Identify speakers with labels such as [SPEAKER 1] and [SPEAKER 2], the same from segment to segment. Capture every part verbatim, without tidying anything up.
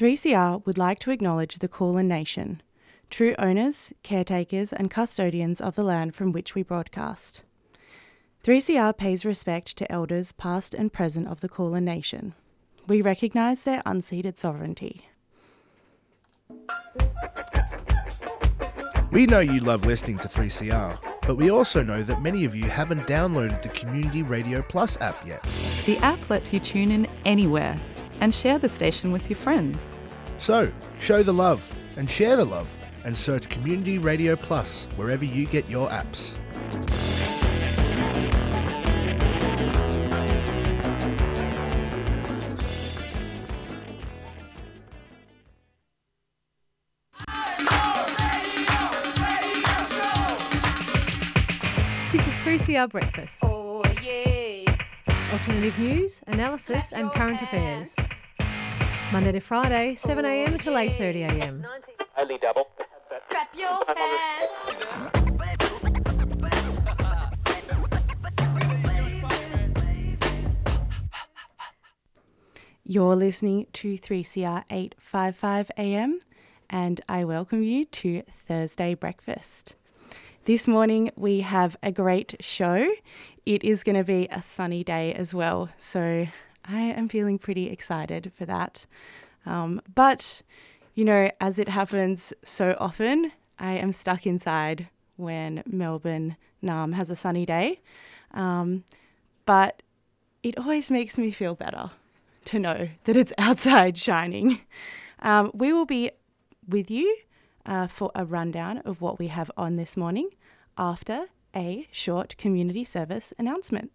[SPEAKER 1] three C R would like to acknowledge the Kulin Nation, true owners, caretakers and custodians of the land from which we broadcast. three C R pays respect to elders past and present of the Kulin Nation. We recognise their unceded sovereignty.
[SPEAKER 2] We know you love listening to three C R, but we also know that many of you haven't downloaded the Community Radio Plus app yet.
[SPEAKER 3] The app lets you tune in anywhere and share the station with your friends.
[SPEAKER 2] So, show the love and share the love and search Community Radio Plus wherever you get your apps.
[SPEAKER 4] This is three C R Breakfast.
[SPEAKER 5] Oh, yeah.
[SPEAKER 4] Alternative news, analysis and current affairs. Monday to Friday, seven a m till eight thirty a m.
[SPEAKER 6] Only double.
[SPEAKER 5] Grab your pants.
[SPEAKER 1] You're listening to three C R eight fifty-five A M and I welcome you to Thursday Breakfast. This morning we have a great show. It is going to be a sunny day as well, so I am feeling pretty excited for that. Um, but, you know, as it happens so often, I am stuck inside when Melbourne, Naarm has a sunny day. Um, but it always makes me feel better to know that it's outside shining. Um, we will be with you uh, for a rundown of what we have on this morning after a short community service announcement.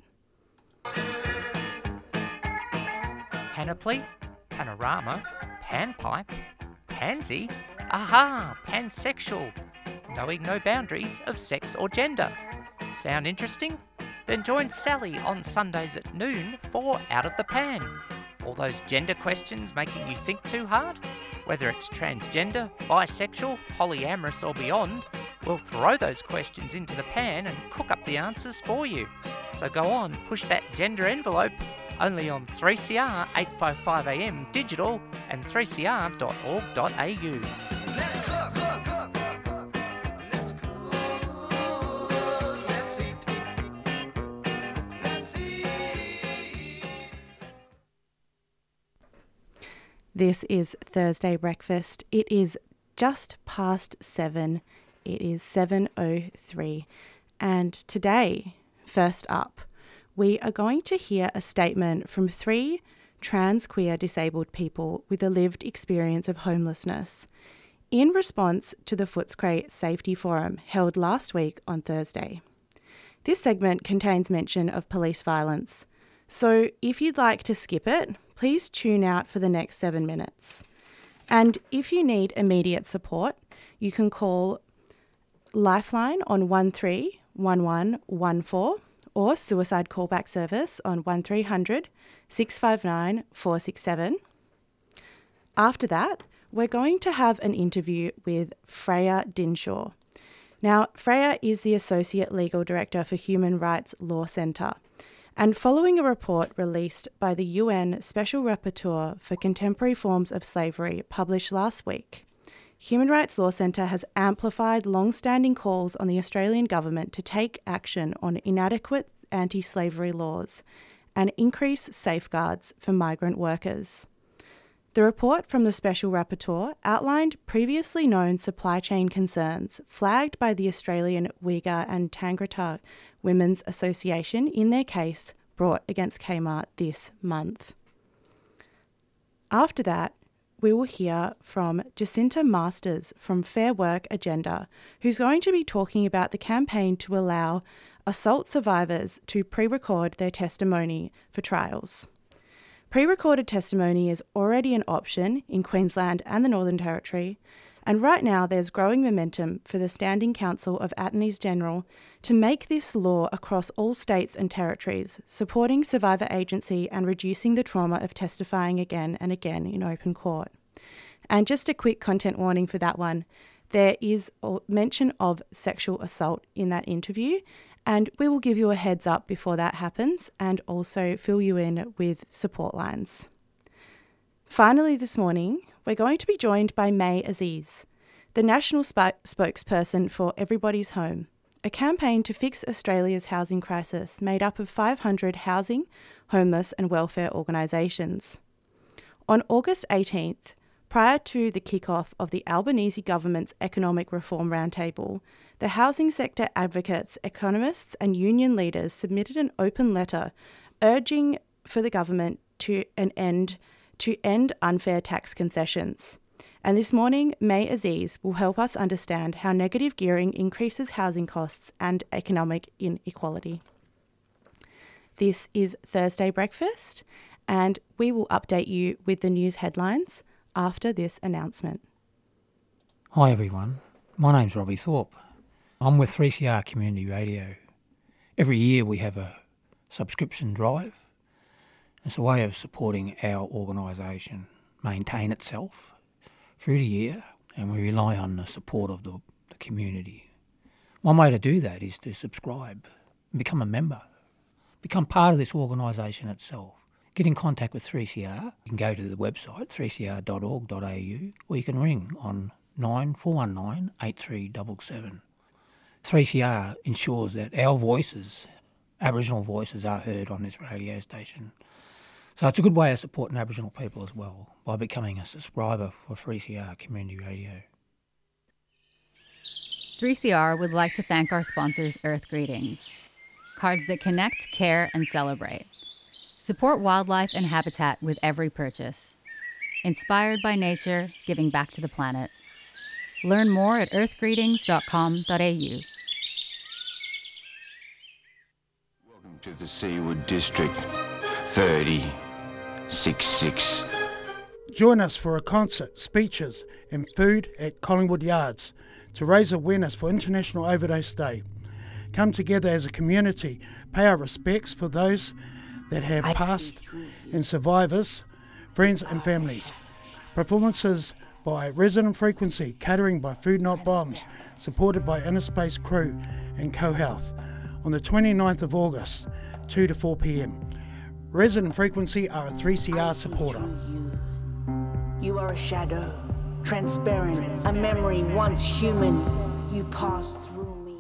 [SPEAKER 6] Panoply, panorama, panpipe, pansy, aha, pansexual, knowing no boundaries of sex or gender. Sound interesting? Then join Sally on Sundays at noon for Out of the Pan. All those gender questions making you think too hard? Whether it's transgender, bisexual, polyamorous or beyond, we'll throw those questions into the pan and cook up the answers for you. So go on, push that gender envelope, only on three C R eight fifty-five A M digital and three c r dot org dot a u.
[SPEAKER 7] Let's cook, cook, cook, cook, cook. Let's cook. Let's eat. Let's eat.
[SPEAKER 1] This is Thursday Breakfast. It is just past seven. It is seven oh three. And today, first up, we are going to hear a statement from three trans queer disabled people with a lived experience of homelessness in response to the Footscray Safety Forum held last week on Thursday. This segment contains mention of police violence, so if you'd like to skip it, please tune out for the next seven minutes. And if you need immediate support, you can call Lifeline on one three one one one four or Suicide Callback Service on one three hundred six five nine four six seven. After that, we're going to have an interview with Freya Dinshaw. Now, Freya is the Associate Legal Director for Human Rights Law Centre, and following a report released by the U N Special Rapporteur for Contemporary Forms of Slavery published last week, Human Rights Law Centre has amplified long-standing calls on the Australian government to take action on inadequate anti-slavery laws and increase safeguards for migrant workers. The report from the Special Rapporteur outlined previously known supply chain concerns flagged by the Australian Uyghur and Tangata Women's Association in their case brought against Kmart this month. After that, we will hear from Jacinta Masters from Fair Work Agenda, who's going to be talking about the campaign to allow assault survivors to pre-record their testimony for trials. Pre-recorded testimony is already an option in Queensland and the Northern Territory, and right now there's growing momentum for the Standing Council of Attorneys General to make this law across all states and territories, supporting survivor agency and reducing the trauma of testifying again and again in open court. And just a quick content warning for that one, there is a mention of sexual assault in that interview, and we will give you a heads up before that happens and also fill you in with support lines. Finally this morning, we're going to be joined by May Aziz, the national sp- spokesperson for Everybody's Home, a campaign to fix Australia's housing crisis made up of five hundred housing, homeless and welfare organisations. On August eighteenth, prior to the kick-off of the Albanese government's Economic Reform Roundtable, the housing sector advocates, economists and union leaders submitted an open letter urging for the government to an end to end unfair tax concessions. And this morning, May Aziz will help us understand how negative gearing increases housing costs and economic inequality. This is Thursday Breakfast, and we will update you with the news headlines after this announcement.
[SPEAKER 8] Hi everyone, my name's Robbie Thorpe. I'm with three C R Community Radio. Every year we have a subscription drive. It's a way of supporting our organisation maintain itself through the year, and we rely on the support of the, the community. One way to do that is to subscribe and become a member, become part of this organisation itself. Get in contact with three C R. You can go to the website three c r dot org dot a u, or you can ring on nine four one nine eight three seven seven. three C R ensures that our voices, Aboriginal voices, are heard on this radio station. So it's a good way of supporting Aboriginal people as well, by becoming a subscriber for three C R Community Radio.
[SPEAKER 3] three C R would like to thank our sponsors, Earth Greetings. Cards that connect, care, and celebrate. Support wildlife and habitat with every purchase. Inspired by nature, giving back to the planet. Learn more at earth greetings dot com dot a u.
[SPEAKER 9] Welcome to the Seawood District thirty sixty-six.
[SPEAKER 10] Join us for a concert, speeches and food at Collingwood Yards to raise awareness for International Overdose Day. Come together as a community, pay our respects for those that have passed and survivors, friends and families. Performances by Resident Frequency, catering by Food Not Bombs, supported by Inner Space Crew and Co-Health on the twenty-ninth of August, two to four p.m. Resident Frequency are a three C R supporter.
[SPEAKER 11] You. you are a shadow, transparent, a memory once human. You passed through me.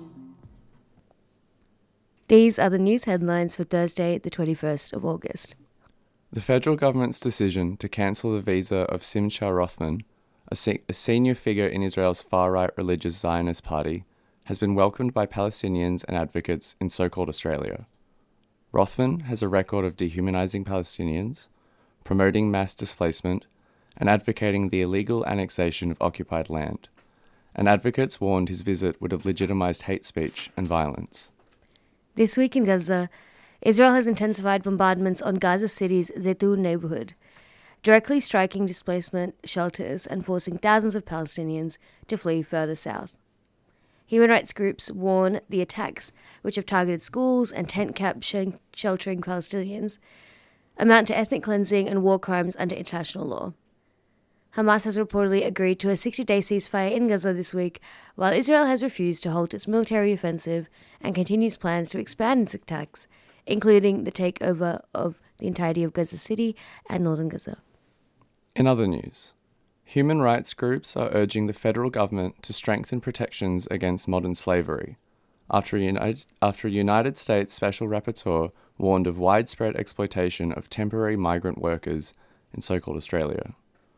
[SPEAKER 12] These are the news headlines for Thursday, the twenty-first of August.
[SPEAKER 13] The federal government's decision to cancel the visa of Simcha Rothman, a, se- a senior figure in Israel's far-right religious Zionist party, has been welcomed by Palestinians and advocates in so-called Australia. Rothman has a record of dehumanizing Palestinians, promoting mass displacement, and advocating the illegal annexation of occupied land, and advocates warned his visit would have legitimized hate speech and violence.
[SPEAKER 12] This week in Gaza, Israel has intensified bombardments on Gaza City's Zaytun neighborhood, directly striking displacement shelters and forcing thousands of Palestinians to flee further south. Human rights groups warn the attacks, which have targeted schools and tent camp sh- sheltering Palestinians, amount to ethnic cleansing and war crimes under international law. Hamas has reportedly agreed to a sixty-day ceasefire in Gaza this week, while Israel has refused to halt its military offensive and continues plans to expand its attacks, including the takeover of the entirety of Gaza City and northern Gaza.
[SPEAKER 13] In other news, human rights groups are urging the federal government to strengthen protections against modern slavery, after a United, after a United States Special Rapporteur warned of widespread exploitation of temporary migrant workers in so-called Australia.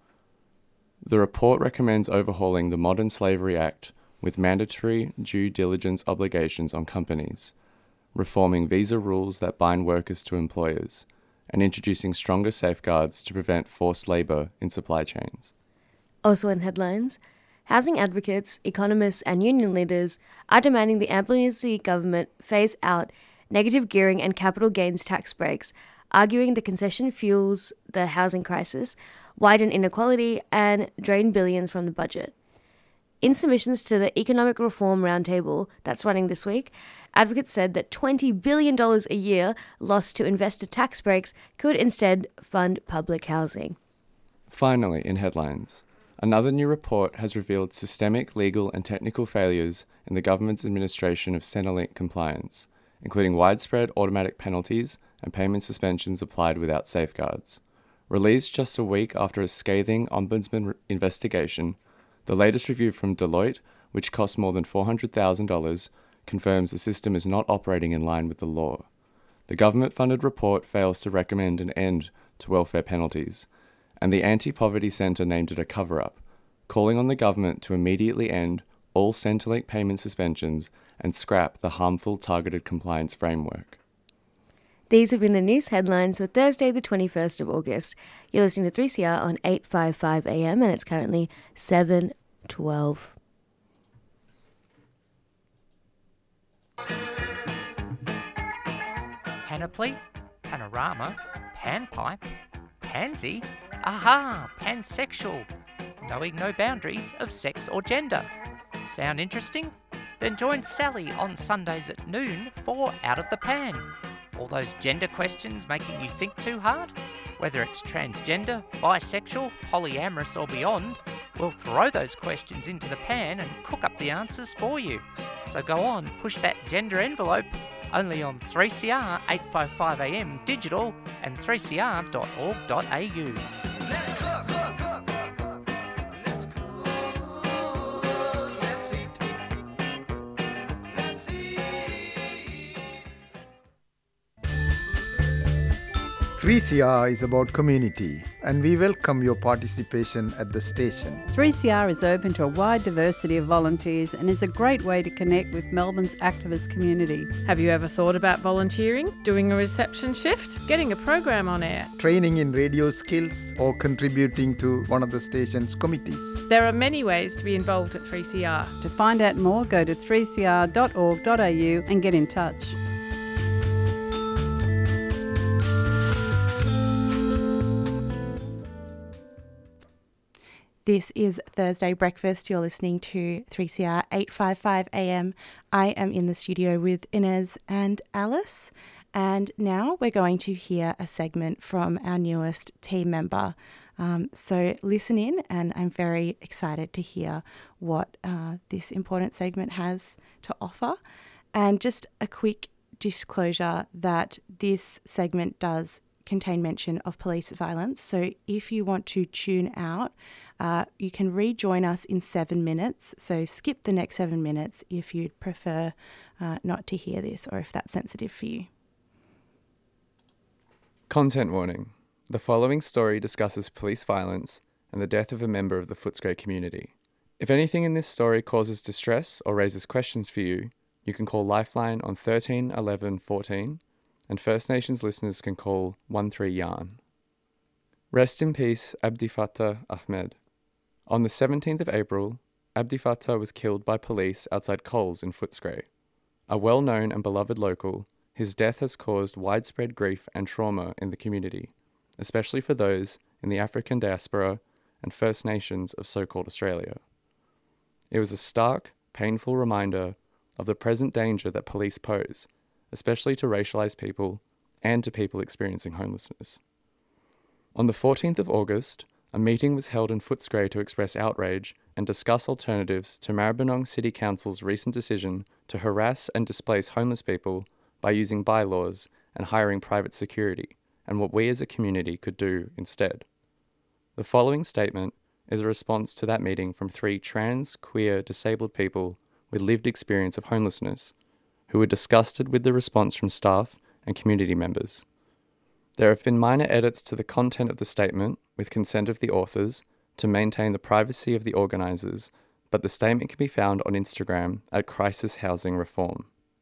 [SPEAKER 13] The report recommends overhauling the Modern Slavery Act with mandatory due diligence obligations on companies, reforming visa rules that bind workers to employers, and introducing stronger safeguards to prevent forced labour in supply chains.
[SPEAKER 12] Also in headlines, housing advocates, economists and union leaders are demanding the Albanese government phase out negative gearing and capital gains tax breaks, arguing the concession fuels the housing crisis, widen inequality and drain billions from the budget. In submissions to the Economic Reform Roundtable that's running this week, advocates said that twenty billion dollars a year lost to investor tax breaks could instead fund public housing.
[SPEAKER 13] Finally, in headlines, another new report has revealed systemic legal and technical failures in the government's administration of Centrelink compliance, including widespread automatic penalties and payment suspensions applied without safeguards, Released just a week after a scathing ombudsman investigation, the latest review from Deloitte, which cost more than four hundred thousand dollars, confirms the system is not operating in line with the law. The government-funded report fails to recommend an end to welfare penalties, and the Anti-Poverty Centre named it a cover-up, calling on the government to immediately end all Centrelink payment suspensions and scrap the harmful targeted compliance framework.
[SPEAKER 12] These have been the news headlines for Thursday the twenty-first of August. You're listening to three C R on eight fifty-five A M and it's currently seven twelve.
[SPEAKER 6] Panoply, panorama, panpipe, pansy, aha, pansexual, knowing no boundaries of sex or gender. Sound interesting? Then join Sally on Sundays at noon for Out of the Pan. All those gender questions making you think too hard? Whether it's transgender, bisexual, polyamorous or beyond, we'll throw those questions into the pan and cook up the answers for you. So go on, push that gender envelope, only on three C R eight fifty-five A M digital and three c r dot org dot a u.
[SPEAKER 7] Let's cook, cook, cook, cook, cook. Let's cook. Let's eat. Let's eat.
[SPEAKER 14] three C R is about community, and we welcome your participation at the station.
[SPEAKER 15] three C R is open to a wide diversity of volunteers and is a great way to connect with Melbourne's activist community.
[SPEAKER 4] Have you ever thought about volunteering, doing a reception shift, getting a program on air?
[SPEAKER 14] Training in radio skills or contributing to one of the station's committees.
[SPEAKER 4] There are many ways to be involved at three C R.
[SPEAKER 15] To find out more, go to three c r dot org dot a u and get in touch.
[SPEAKER 1] This is Thursday Breakfast. You're listening to three C R eight fifty-five A M. I am in the studio with Inez and Alice. And now we're going to hear a segment from our newest team member. Um, so listen in, and I'm very excited to hear what uh, this important segment has to offer. And just a quick disclosure that this segment does contain mention of police violence. So if you want to tune out, Uh, you can rejoin us in seven minutes, so skip the next seven minutes if you'd prefer uh, not to hear this or if that's sensitive for you.
[SPEAKER 13] Content warning. The following story discusses police violence and the death of a member of the Footscray community. If anything in this story causes distress or raises questions for you, you can call Lifeline on thirteen eleven fourteen, and First Nations listeners can call one three yarn. Rest in peace, Abdi Fattah Ahmed. On the seventeenth of April, Abdi Fattah was killed by police outside Coles in Footscray. A well-known and beloved local, his death has caused widespread grief and trauma in the community, especially for those in the African diaspora and First Nations of so-called Australia. It was a stark, painful reminder of the present danger that police pose, especially to racialised people and to people experiencing homelessness. On the fourteenth of August, a meeting was held in Footscray to express outrage and discuss alternatives to Maribyrnong City Council's recent decision to harass and displace homeless people by using bylaws and hiring private security, and what we as a community could do instead. The following statement is a response to that meeting from three trans, queer, disabled people with lived experience of homelessness, who were disgusted with the response from staff and community members. There have been minor edits to the content of the statement, with consent of the authors, to maintain the privacy of the organisers, but the statement can be found on Instagram at Crisis Housing Reform.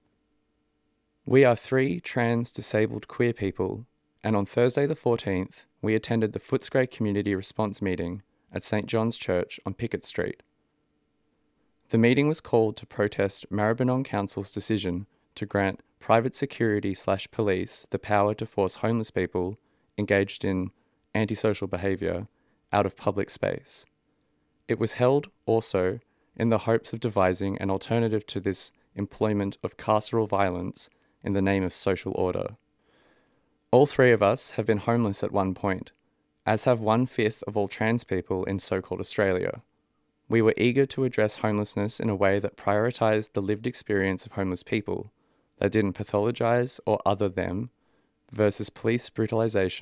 [SPEAKER 13] We are three trans disabled queer people, and on Thursday the fourteenth, we attended the Footscray Community Response Meeting at St John's Church on Pickett Street. The meeting was called to protest Maribyrnong Council's decision to grant private security slash police the power to force homeless people engaged in antisocial behaviour out of public space. It was held also in the hopes of devising an alternative to this employment of carceral violence in the name of social order. All three of us have been homeless at one point, as have one-fifth of all trans people in so-called Australia. We were eager to address homelessness in a way that prioritised the lived experience of homeless people, that didn't pathologise or other them, versus police brutalisation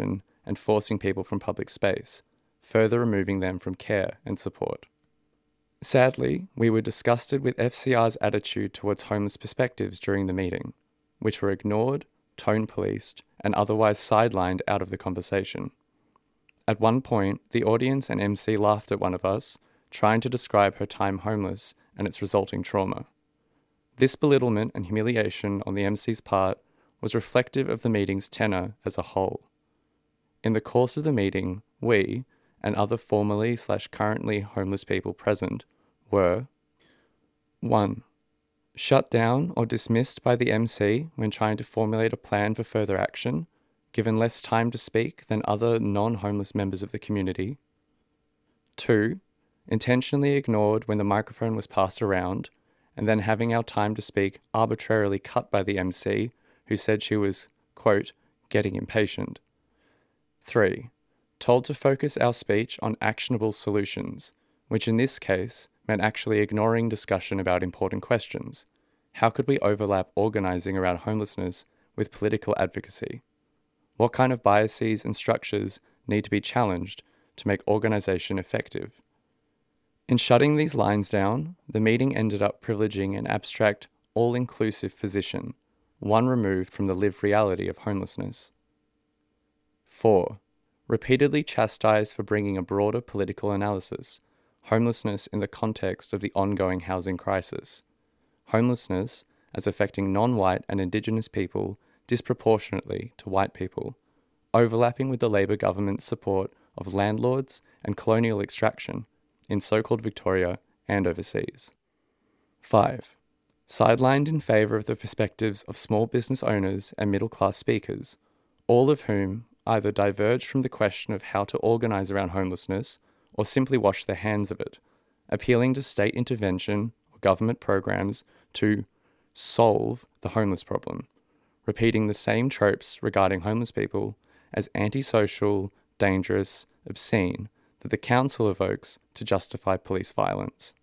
[SPEAKER 13] and forcing people from public space, further removing them from care and support. Sadly, we were disgusted with F C R's attitude towards homeless perspectives during the meeting, which were ignored, tone policed, and otherwise sidelined out of the conversation. At one point, the audience and M C laughed at one of us, trying to describe her time homeless and its resulting trauma. This belittlement and humiliation on the M C's part was reflective of the meeting's tenor as a whole. In the course of the meeting, we, and other formerly slash currently homeless people present, were one. Shut down or dismissed by the M C when trying to formulate a plan for further action, given less time to speak than other non-homeless members of the community. Two. Intentionally ignored when the microphone was passed around, and then having our time to speak arbitrarily cut by the M C, who said she was, quote, getting impatient. Three. Told to focus our speech on actionable solutions, which in this case meant actually ignoring discussion about important questions. How could we overlap organising around homelessness with political advocacy? What kind of biases and structures need to be challenged to make organisation effective? In shutting these lines down, the meeting ended up privileging an abstract, all-inclusive position, one removed from the lived reality of homelessness. Four. Repeatedly chastised for bringing a broader political analysis, homelessness in the context of the ongoing housing crisis. Homelessness as affecting non-white and Indigenous people disproportionately to white people, overlapping with the Labor government's support of landlords and colonial extraction in so-called Victoria and overseas. Five. Sidelined in favour of the perspectives of small business owners and middle-class speakers, all of whom either diverged from the question of how to organise around homelessness or simply washed their hands of it, appealing to state intervention or government programs to solve the homeless problem, repeating the same tropes regarding homeless people as antisocial, dangerous, obscene that the council evokes to justify police violence.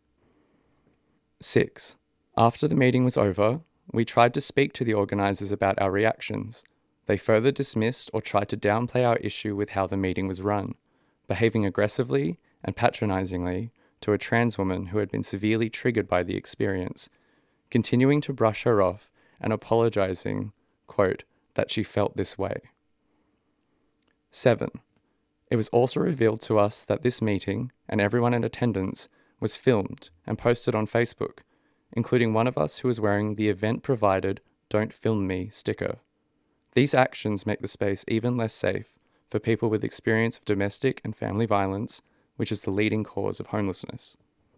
[SPEAKER 13] Six. After the meeting was over, we tried to speak to the organisers about our reactions. They further dismissed or tried to downplay our issue with how the meeting was run, behaving aggressively and patronisingly to a trans woman who had been severely triggered by the experience, continuing to brush her off and apologising, quote, that she felt this way. Seven. It was also revealed to us that this meeting and everyone in attendance was filmed and posted on Facebook, including one of us who was wearing the event-provided "Don't Film Me" sticker. These actions make the space even less safe for people with experience of domestic and family violence, which is the leading cause of homelessness.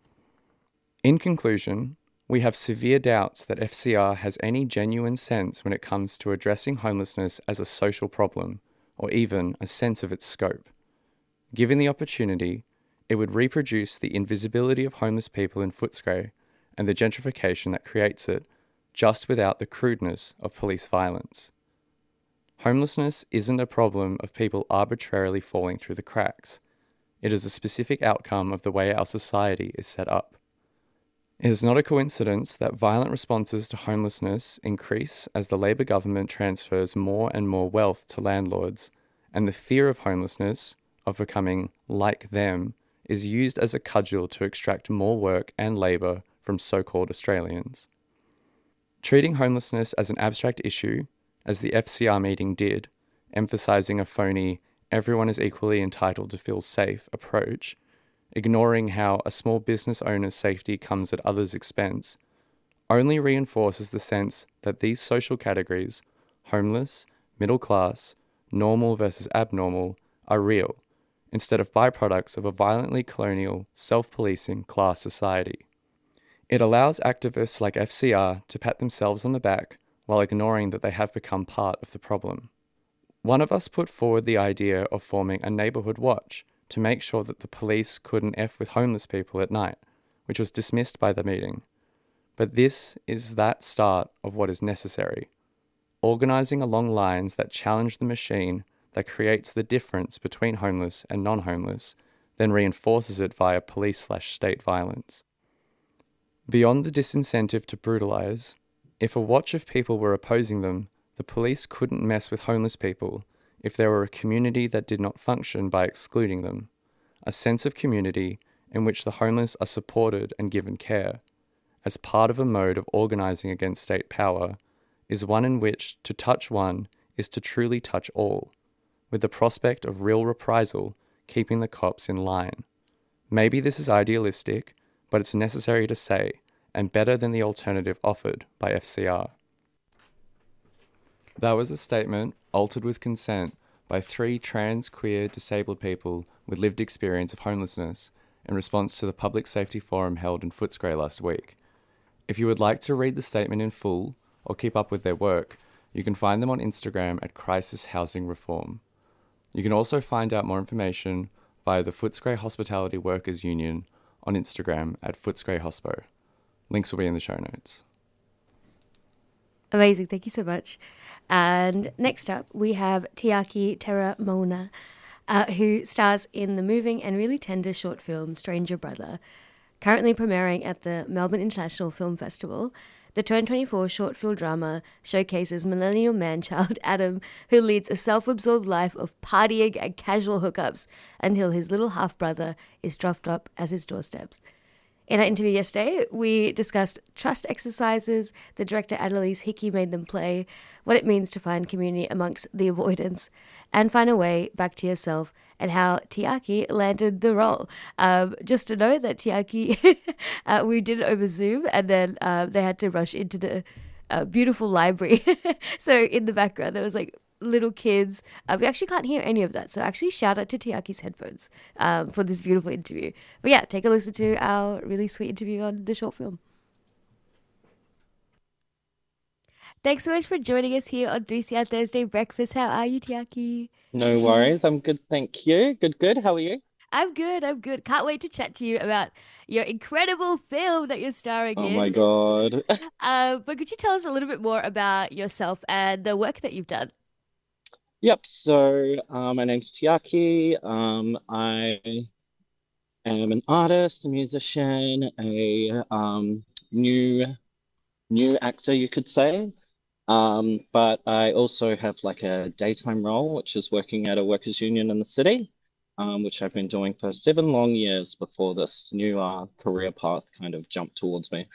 [SPEAKER 13] In conclusion, we have severe doubts that F C R has any genuine sense when it comes to addressing homelessness as a social problem, or even a sense of its scope. Given the opportunity, it would reproduce the invisibility of homeless people in Footscray and the gentrification that creates it, just without the crudeness of police violence. Homelessness isn't a problem of people arbitrarily falling through the cracks. It is a specific outcome of the way our society is set up. It is not a coincidence that violent responses to homelessness increase as the Labor government transfers more and more wealth to landlords, and the fear of homelessness, of becoming like them, is used as a cudgel to extract more work and labour from so-called Australians. Treating homelessness as an abstract issue, as the F C R meeting did, emphasising a phony "everyone is equally entitled to feel safe" approach, ignoring how a small business owner's safety comes at others' expense, only reinforces the sense that these social categories, homeless, middle class, normal versus abnormal, are real, instead of byproducts of a violently colonial, self-policing class society. It allows activists like F C R to pat themselves on the back while ignoring that they have become part of the problem. One of us put forward the idea of forming a neighbourhood watch to make sure that the police couldn't F with homeless people at night, which was dismissed by the meeting. But this is that start of what is necessary. Organising along lines that challenge the machine that creates the difference between homeless and non-homeless, then reinforces it via police slash state violence. Beyond the disincentive to brutalise, if a watch of people were opposing them, the police couldn't mess with homeless people if there were a community that did not function by excluding them, a sense of community in which the homeless are supported and given care, as part of a mode of organising against state power, is one in which to touch one is to truly touch all, with the prospect of real reprisal keeping the cops in line. Maybe this is idealistic, but it's necessary to say, and better than the alternative offered by F C R. That was a statement, altered with consent, by three trans, queer, disabled people with lived experience of homelessness in response to the public safety forum held in Footscray last week. If you would like to read the statement in full or keep up with their work, you can find them on Instagram at Crisis Housing Reform. You can also find out more information via the Footscray Hospitality Workers Union on Instagram at Footscray Hospo. Links will be in the show notes.
[SPEAKER 12] Amazing, thank you so much. And next up, we have Tiaki Teramona, uh, who stars in the moving and really tender short film Stranger Brother. Currently premiering at the Melbourne International Film Festival, the twenty twenty-four short film drama showcases millennial man-child Adam, who leads a self-absorbed life of partying and casual hookups until his little half-brother is dropped up as his doorsteps. In our interview yesterday, we discussed trust exercises the director Annalise Hickey made them play, what it means to find community amongst the avoidance, and find a way back to yourself, and how Tiaki landed the role. Um, just to know that Tiaki, uh, we did it over Zoom, and then uh, they had to rush into the uh, beautiful library. So in the background, there was like little kids. Uh, we actually can't hear any of that. So actually shout out to Tiaki's headphones um, for this beautiful interview. But yeah, take a listen to our really sweet interview on the short film. Thanks so much for joining us here on three C R Thursday Breakfast. How are you, Tiaki?
[SPEAKER 16] No worries. I'm good, thank you. Good, good. How are you?
[SPEAKER 12] I'm good, I'm good. Can't wait to chat to you about your incredible film that you're starring
[SPEAKER 16] Oh
[SPEAKER 12] in.
[SPEAKER 16] my God.
[SPEAKER 12] Uh, but could you tell us a little bit more about yourself and the work that you've done?
[SPEAKER 16] Yep. So, uh, my name's Tiaki. Um, I am an artist, a musician, a um, new new actor, you could say. Um, but I also have like a daytime role, which is working at a workers' union in the city, um, which I've been doing for seven long years before this new uh, career path kind of jumped towards me.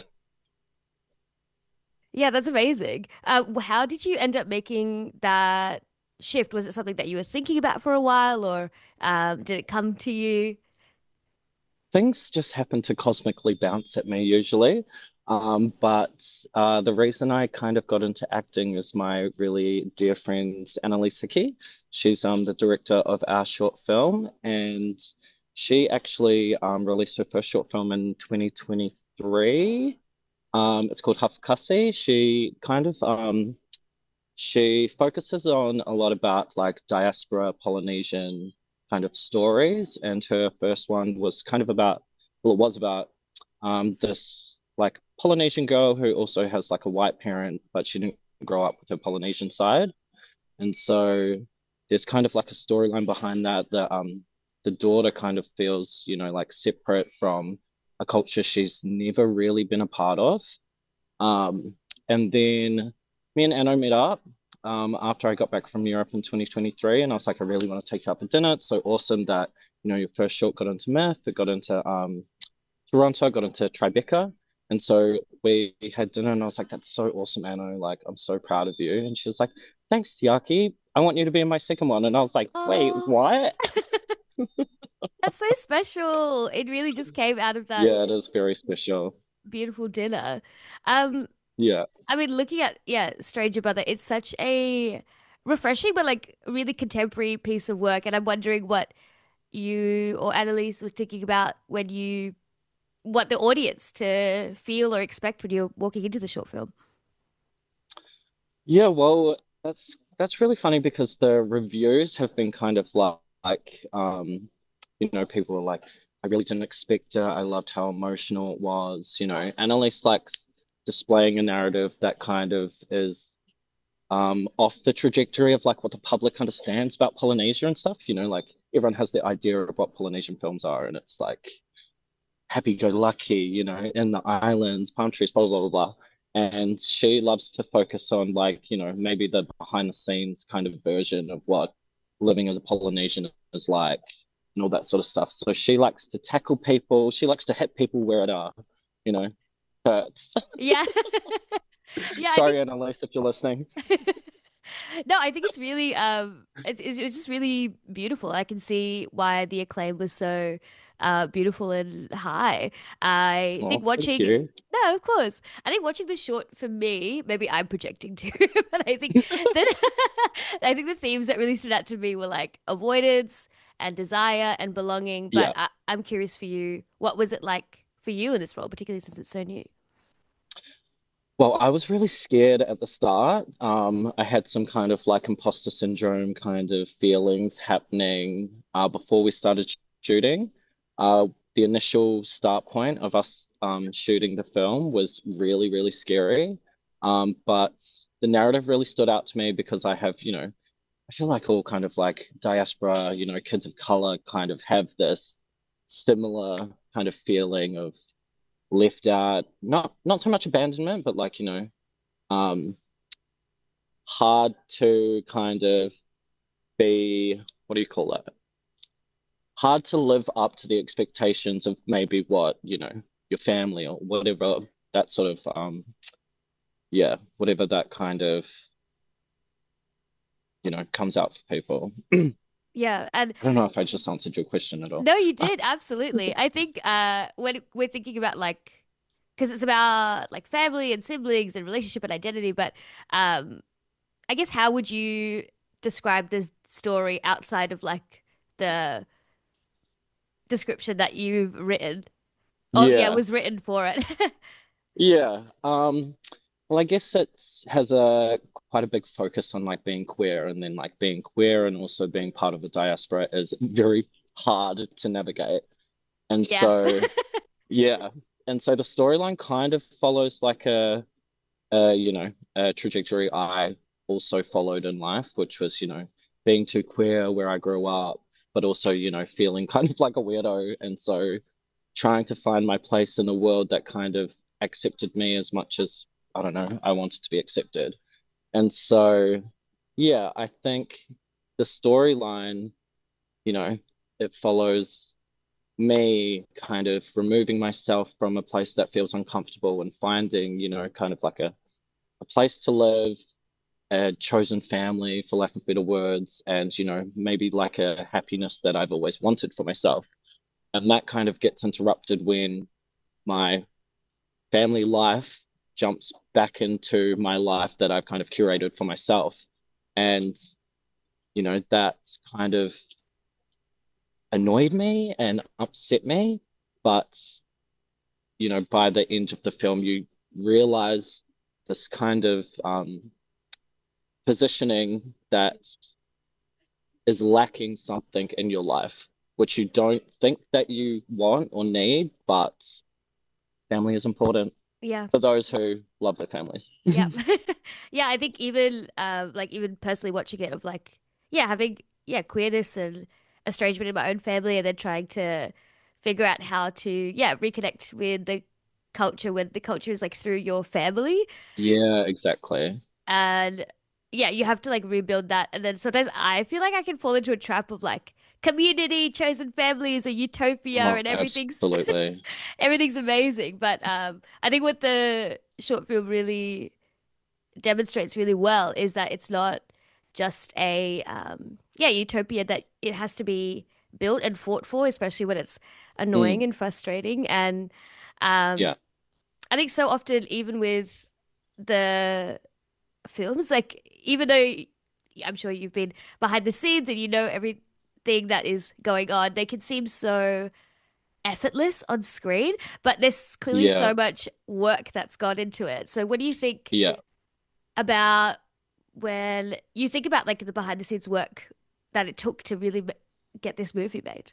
[SPEAKER 12] Yeah, that's amazing. Uh, wh- how did you end up making that shift? Was it something that you were thinking about for a while, or um, did it come to you?
[SPEAKER 16] Things just happen to cosmically bounce at me usually. Um, but uh, the reason I kind of got into acting is my really dear friend Annalise Hickey. She's um, the director of our short film, and she actually um, released her first short film in twenty twenty-three. Um, it's called Hafkasi. She kind of um, she focuses on a lot about like diaspora Polynesian kind of stories, and her first one was kind of about, well, it was about um, this like Polynesian girl who also has like a white parent, but she didn't grow up with her Polynesian side. And so there's kind of like a storyline behind that, that um the daughter kind of feels, you know, like separate from a culture she's never really been a part of. Um, and then me and Anno met up um, after I got back from Europe in twenty twenty-three, and I was like, I really want to take you out for dinner. It's so awesome that, you know, your first short got into Myth, it got into um, Toronto, got into Tribeca. And so we had dinner, and I was like, that's so awesome, Anno. Like, I'm so proud of you. And she was like, thanks, Tiaki. I want you to be in my second one. And I was like, wait,
[SPEAKER 12] Oh,
[SPEAKER 16] what?
[SPEAKER 12] that's so special. It really just came out of that
[SPEAKER 16] Yeah, it is very special.
[SPEAKER 12] beautiful dinner. Um,
[SPEAKER 16] Yeah.
[SPEAKER 12] I mean, looking at, yeah, Stranger Brother, it's such a refreshing but like really contemporary piece of work. And I'm wondering what you or Annalise were thinking about when you what the audience to feel or expect when you're walking into the short film.
[SPEAKER 16] Yeah, well, that's that's really funny because the reviews have been kind of like, like um, you know, people are like, I really didn't expect it. I loved how emotional it was, you know. Annalise likes displaying a narrative that kind of is um off the trajectory of like what the public understands about Polynesia and stuff, you know, like everyone has the idea of what Polynesian films are, and it's like happy-go-lucky, you know, in the islands, palm trees, blah, blah, blah, blah. And she loves to focus on, like, you know, maybe the behind the scenes kind of version of what living as a Polynesian is like and all that sort of stuff. So she likes to tackle people. She likes to hit people where it are, you know, hurts.
[SPEAKER 12] Yeah. Yeah, I
[SPEAKER 16] Sorry,
[SPEAKER 12] think
[SPEAKER 16] Annalise, if you're listening.
[SPEAKER 12] no, I think it's really um it's, it's it's just really beautiful. I can see why the acclaim was so uh beautiful and high. I
[SPEAKER 16] Oh,
[SPEAKER 12] think
[SPEAKER 16] thank
[SPEAKER 12] watching
[SPEAKER 16] you.
[SPEAKER 12] no, of course. I think watching the short for me, maybe I'm projecting too, but I think that I think the themes that really stood out to me were like avoidance and desire and belonging. But
[SPEAKER 16] Yeah.
[SPEAKER 12] I, I'm curious for you, what was it like for you in this role, particularly since it's so new?
[SPEAKER 16] Well, I was really scared at the start. Um, I had some kind of like imposter syndrome kind of feelings happening uh, before we started sh- shooting. Uh, the initial start point of us um, shooting the film was really, really scary. Um, but the narrative really stood out to me because I have, you know, I feel like all kind of like diaspora, you know, kids of color kind of have this similar kind of feeling of left out, not not so much abandonment, but like, you know, um, hard to kind of be, what do you call it? Hard to live up to the expectations of maybe what, you know, your family or whatever that sort of, um, yeah, whatever that kind of, you know, comes out for people.
[SPEAKER 12] Yeah, and
[SPEAKER 16] I don't know if I just answered your question at all.
[SPEAKER 12] no, you did, absolutely. I think uh when we're thinking about like because it's about like family and siblings and relationship and identity, but um I guess how would you describe this story outside of like the description that you've written? Oh, yeah,
[SPEAKER 16] Yeah.
[SPEAKER 12] was written for it.
[SPEAKER 16] Yeah. Um, well, I guess it has a quite a big focus on like being queer, and then like being queer and also being part of the diaspora is very hard to navigate. And
[SPEAKER 12] Yes.
[SPEAKER 16] so, yeah. And so the storyline kind of follows like a, a, you know, a trajectory I also followed in life, which was, you know, being too queer where I grew up, but also, you know, feeling kind of like a weirdo. And so trying to find my place in a world that kind of accepted me as much as, I don't know, I wanted to be accepted. And so, yeah, I think the storyline, you know, it follows me kind of removing myself from a place that feels uncomfortable and finding, you know, kind of like a, a place to live, a chosen family, for lack of better words, and, you know, maybe like a happiness that I've always wanted for myself. And that kind of gets interrupted when my family life jumps back into my life that I've kind of curated for myself. And, you know, that's kind of annoyed me and upset me. But, you know, by the end of the film, you realize this kind of um, positioning that is lacking something in your life, which you don't think that you want or need, but family is important
[SPEAKER 12] Yeah.
[SPEAKER 16] for those who love their families.
[SPEAKER 12] Yeah. Yeah, I think even uh, like even personally watching it of like yeah, having yeah, queerness and estrangement in my own family and then trying to figure out how to yeah, reconnect with the culture when the culture is like through your family.
[SPEAKER 16] Yeah, exactly.
[SPEAKER 12] And yeah, you have to like rebuild that. And then sometimes I feel like I can fall into a trap of like community, chosen families, a utopia,
[SPEAKER 16] Oh,
[SPEAKER 12] and everything's
[SPEAKER 16] absolutely.
[SPEAKER 12] everything's amazing. But um, I think what the short film really demonstrates really well is that it's not just a um, yeah utopia, that it has to be built and fought for, especially when it's annoying
[SPEAKER 16] Mm,
[SPEAKER 12] and frustrating. And um,
[SPEAKER 16] yeah.
[SPEAKER 12] I think so often, even with the films, like even though I'm sure you've been behind the scenes and you know everything that is going on, they can seem so effortless on screen, but there's clearly
[SPEAKER 16] Yeah.
[SPEAKER 12] so much work that's gone into it. So what do you think
[SPEAKER 16] Yeah.
[SPEAKER 12] about when you think about like the behind the scenes work that it took to really ma- get this movie made?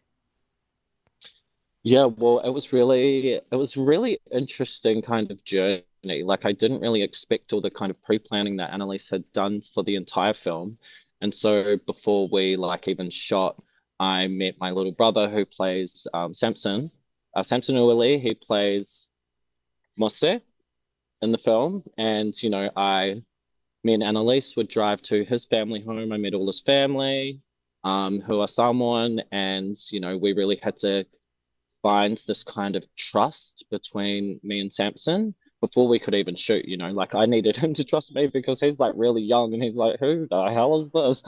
[SPEAKER 16] Yeah, well, it was really it was really interesting kind of journey. Like I didn't really expect all the kind of pre-planning that Annalise had done for the entire film. And so before we like even shot, I met my little brother who plays um, Samson, uh, Samson Uwali. He plays Mose. in the film. And, you know, I, me and Annalise would drive to his family home. I met all his family, um, who are Samoan, and, you know, we really had to find this kind of trust between me and Samson before we could even shoot, you know, like I needed him to trust me because he's like really young and he's like, who the hell is this?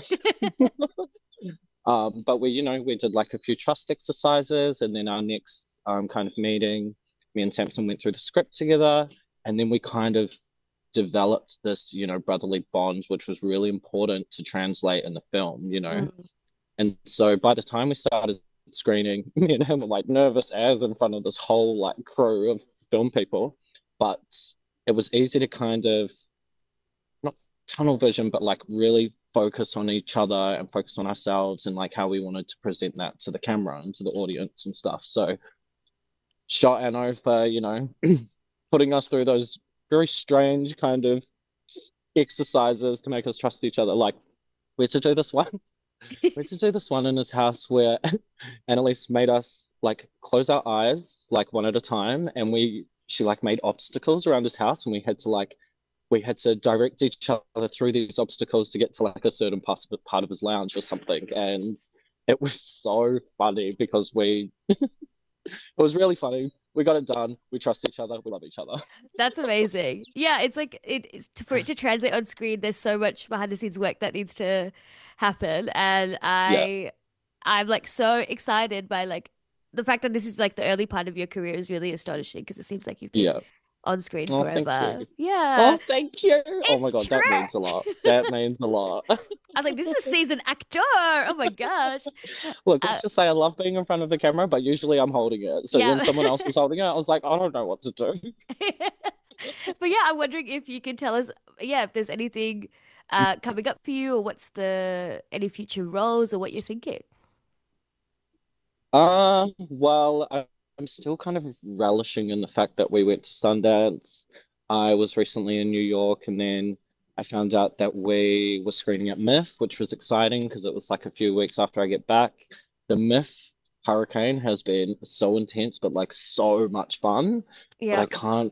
[SPEAKER 16] um, but we, you know, we did like a few trust exercises, and then our next um, kind of meeting, me and Samson went through the script together, and then we kind of developed this, you know, brotherly bond, which was really important to translate in the film, you know. Mm. And so by the time we started screening, me and him were like nervous as in front of this whole like crew of film people, but it was easy to kind of not tunnel vision, but like really focus on each other and focus on ourselves and like how we wanted to present that to the camera and to the audience and stuff. So shot Anno for, you know, putting us through those very strange kind of exercises to make us trust each other. Like we had to do this one we had to do this one in his house where Annalise made us like close our eyes like one at a time, and we she like made obstacles around his house, and we had to like we had to direct each other through these obstacles to get to like a certain part of his lounge or something. And it was so funny because we it was really funny. We got it done. We trust each other. We love each other.
[SPEAKER 12] That's amazing. Yeah, it's like it it's, for it to translate on screen. There's so much behind the scenes work that needs to happen, and I, yeah. I'm like so excited by like the fact that this is like the early part of your career is really astonishing, because it seems like you've been yeah. on screen
[SPEAKER 16] oh,
[SPEAKER 12] forever.
[SPEAKER 16] Thank you.
[SPEAKER 12] Yeah.
[SPEAKER 16] Oh, thank you.
[SPEAKER 12] It's
[SPEAKER 16] oh my god,
[SPEAKER 12] true.
[SPEAKER 16] that means a lot. That means a lot.
[SPEAKER 12] I was like, this is a seasoned actor. Oh my gosh.
[SPEAKER 16] Look, let's
[SPEAKER 12] uh,
[SPEAKER 16] just say I love being in front of the camera, but usually I'm holding it. So
[SPEAKER 12] yeah.
[SPEAKER 16] when someone else was holding it, I was like, I don't know what to do.
[SPEAKER 12] But yeah, I'm wondering if you could tell us, yeah, if there's anything uh, coming up for you, or what's the any future roles, or what you're thinking.
[SPEAKER 16] Um, well, I, I'm still kind of relishing in the fact that we went to Sundance. I was recently in New York, and then I found out that we were screening at M I F, which was exciting because it was like a few weeks after I get back. The M I F Hurricane has been so intense, but like so much fun.
[SPEAKER 12] Yeah.
[SPEAKER 16] But I can't.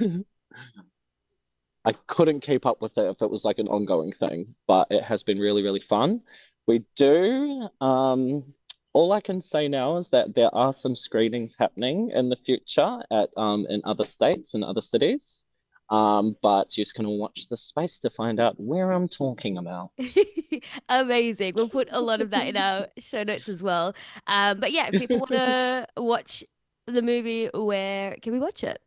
[SPEAKER 16] I couldn't keep up with it if it was like an ongoing thing, but it has been really, really fun. We do. Um, all I can say now is that there are some screenings happening in the future at um in other states and other cities. Um, but you're just gonna watch the space to find out where I'm talking about.
[SPEAKER 12] Amazing. We'll put a lot of that in our show notes as well. Um, but yeah, if people want to watch the movie, where can we watch it?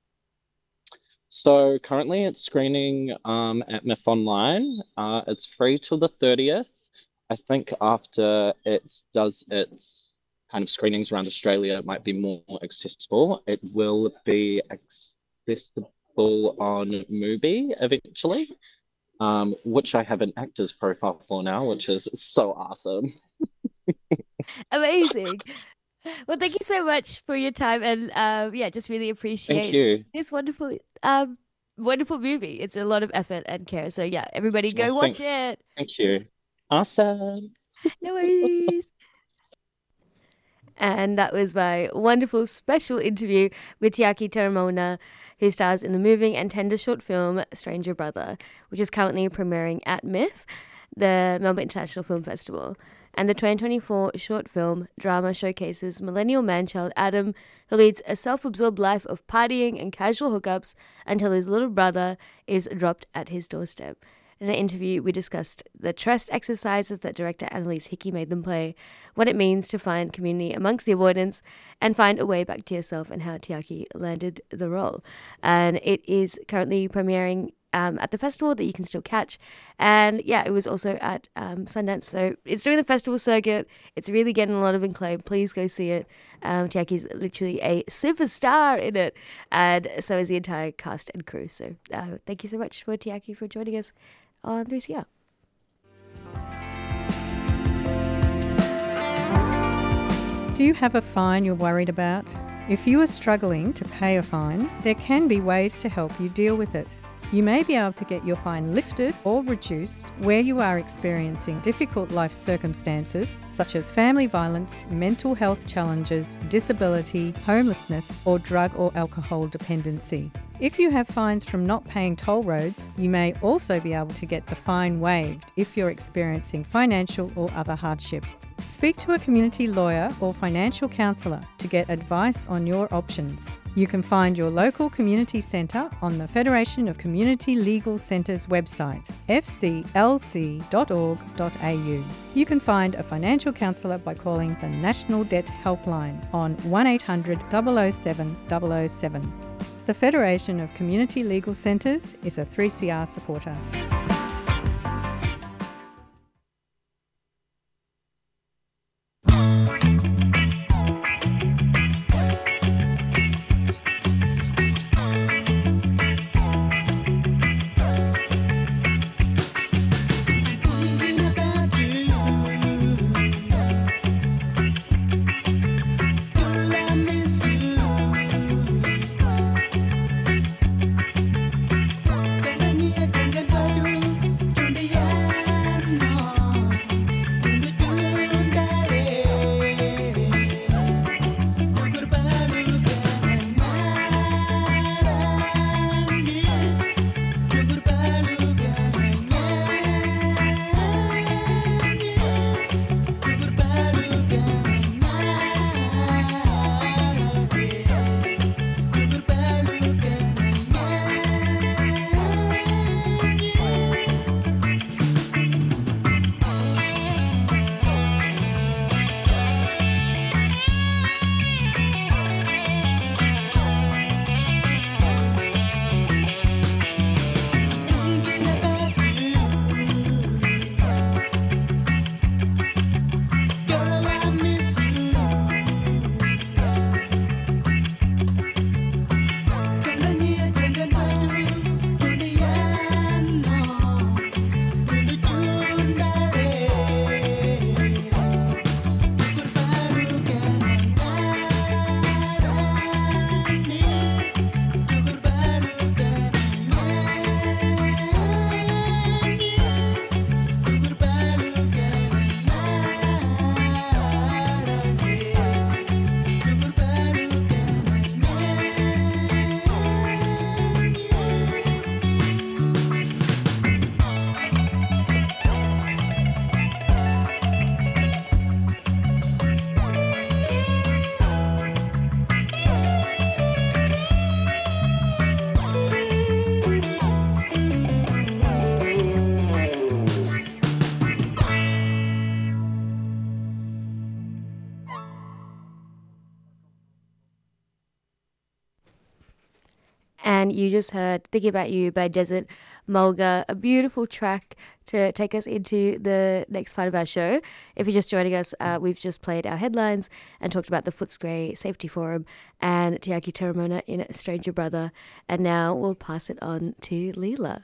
[SPEAKER 16] So currently it's screening um, at M I F Online. Uh, it's free till the thirtieth. I think after it does its kind of screenings around Australia, it might be more accessible. It will be accessible on Mubi eventually, um, which I have an actor's profile for now, which is so awesome.
[SPEAKER 12] Amazing. Well, thank you so much for your time, and um, yeah, just really appreciate
[SPEAKER 16] Thank you.
[SPEAKER 12] this wonderful, um, wonderful movie. It's a lot of effort and care. So yeah, everybody go
[SPEAKER 16] Well,
[SPEAKER 12] watch
[SPEAKER 16] thanks.
[SPEAKER 12] it.
[SPEAKER 16] Thank you. Awesome.
[SPEAKER 12] No worries. And that was my wonderful special interview with Tiaki Taramona, who stars in the moving and tender short film Stranger Brother, which is currently premiering at M I F, the Melbourne International Film Festival. And the twenty twenty-four short film drama showcases millennial man-child Adam, who leads a self-absorbed life of partying and casual hookups until his little brother is dropped at his doorstep. In an interview, we discussed the trust exercises that director Annalise Hickey made them play, what it means to find community amongst the avoidance, and find a way back to yourself, and how Tiaki landed the role. And it is currently premiering um, at the festival that you can still catch. And yeah, it was also at um, Sundance. So it's doing the festival circuit. It's really getting a lot of acclaim. Please go see it. Um, Tiaki's literally a superstar in it. And so is the entire cast and crew. So uh, thank you so much for Tiaki for joining us on three C R.
[SPEAKER 17] Do you have a fine you're worried about? If you are struggling to pay a fine, there can be ways to help you deal with it. You may be able to get your fine lifted or reduced where you are experiencing difficult life circumstances such as family violence, mental health challenges, disability, homelessness, or drug or alcohol dependency. If you have fines from not paying toll roads, you may also be able to get the fine waived if you're experiencing financial or other hardship. Speak to a community lawyer or financial counsellor to get advice on your options. You can find your local community centre on the Federation of Community Legal Centres website, f c l c dot org dot a u. You can find a financial counsellor by calling the National Debt Helpline on one eight hundred, double oh seven, double oh seven. The Federation of Community Legal Centres is a three C R supporter.
[SPEAKER 12] And you just heard Thinking About You by Desert Mulga, a beautiful track to take us into the next part of our show. If you're just joining us, uh, we've just played our headlines and talked about the Footscray Safety Forum and Te Aki Taramona in Stranger Brother. And now we'll pass it on to Leela,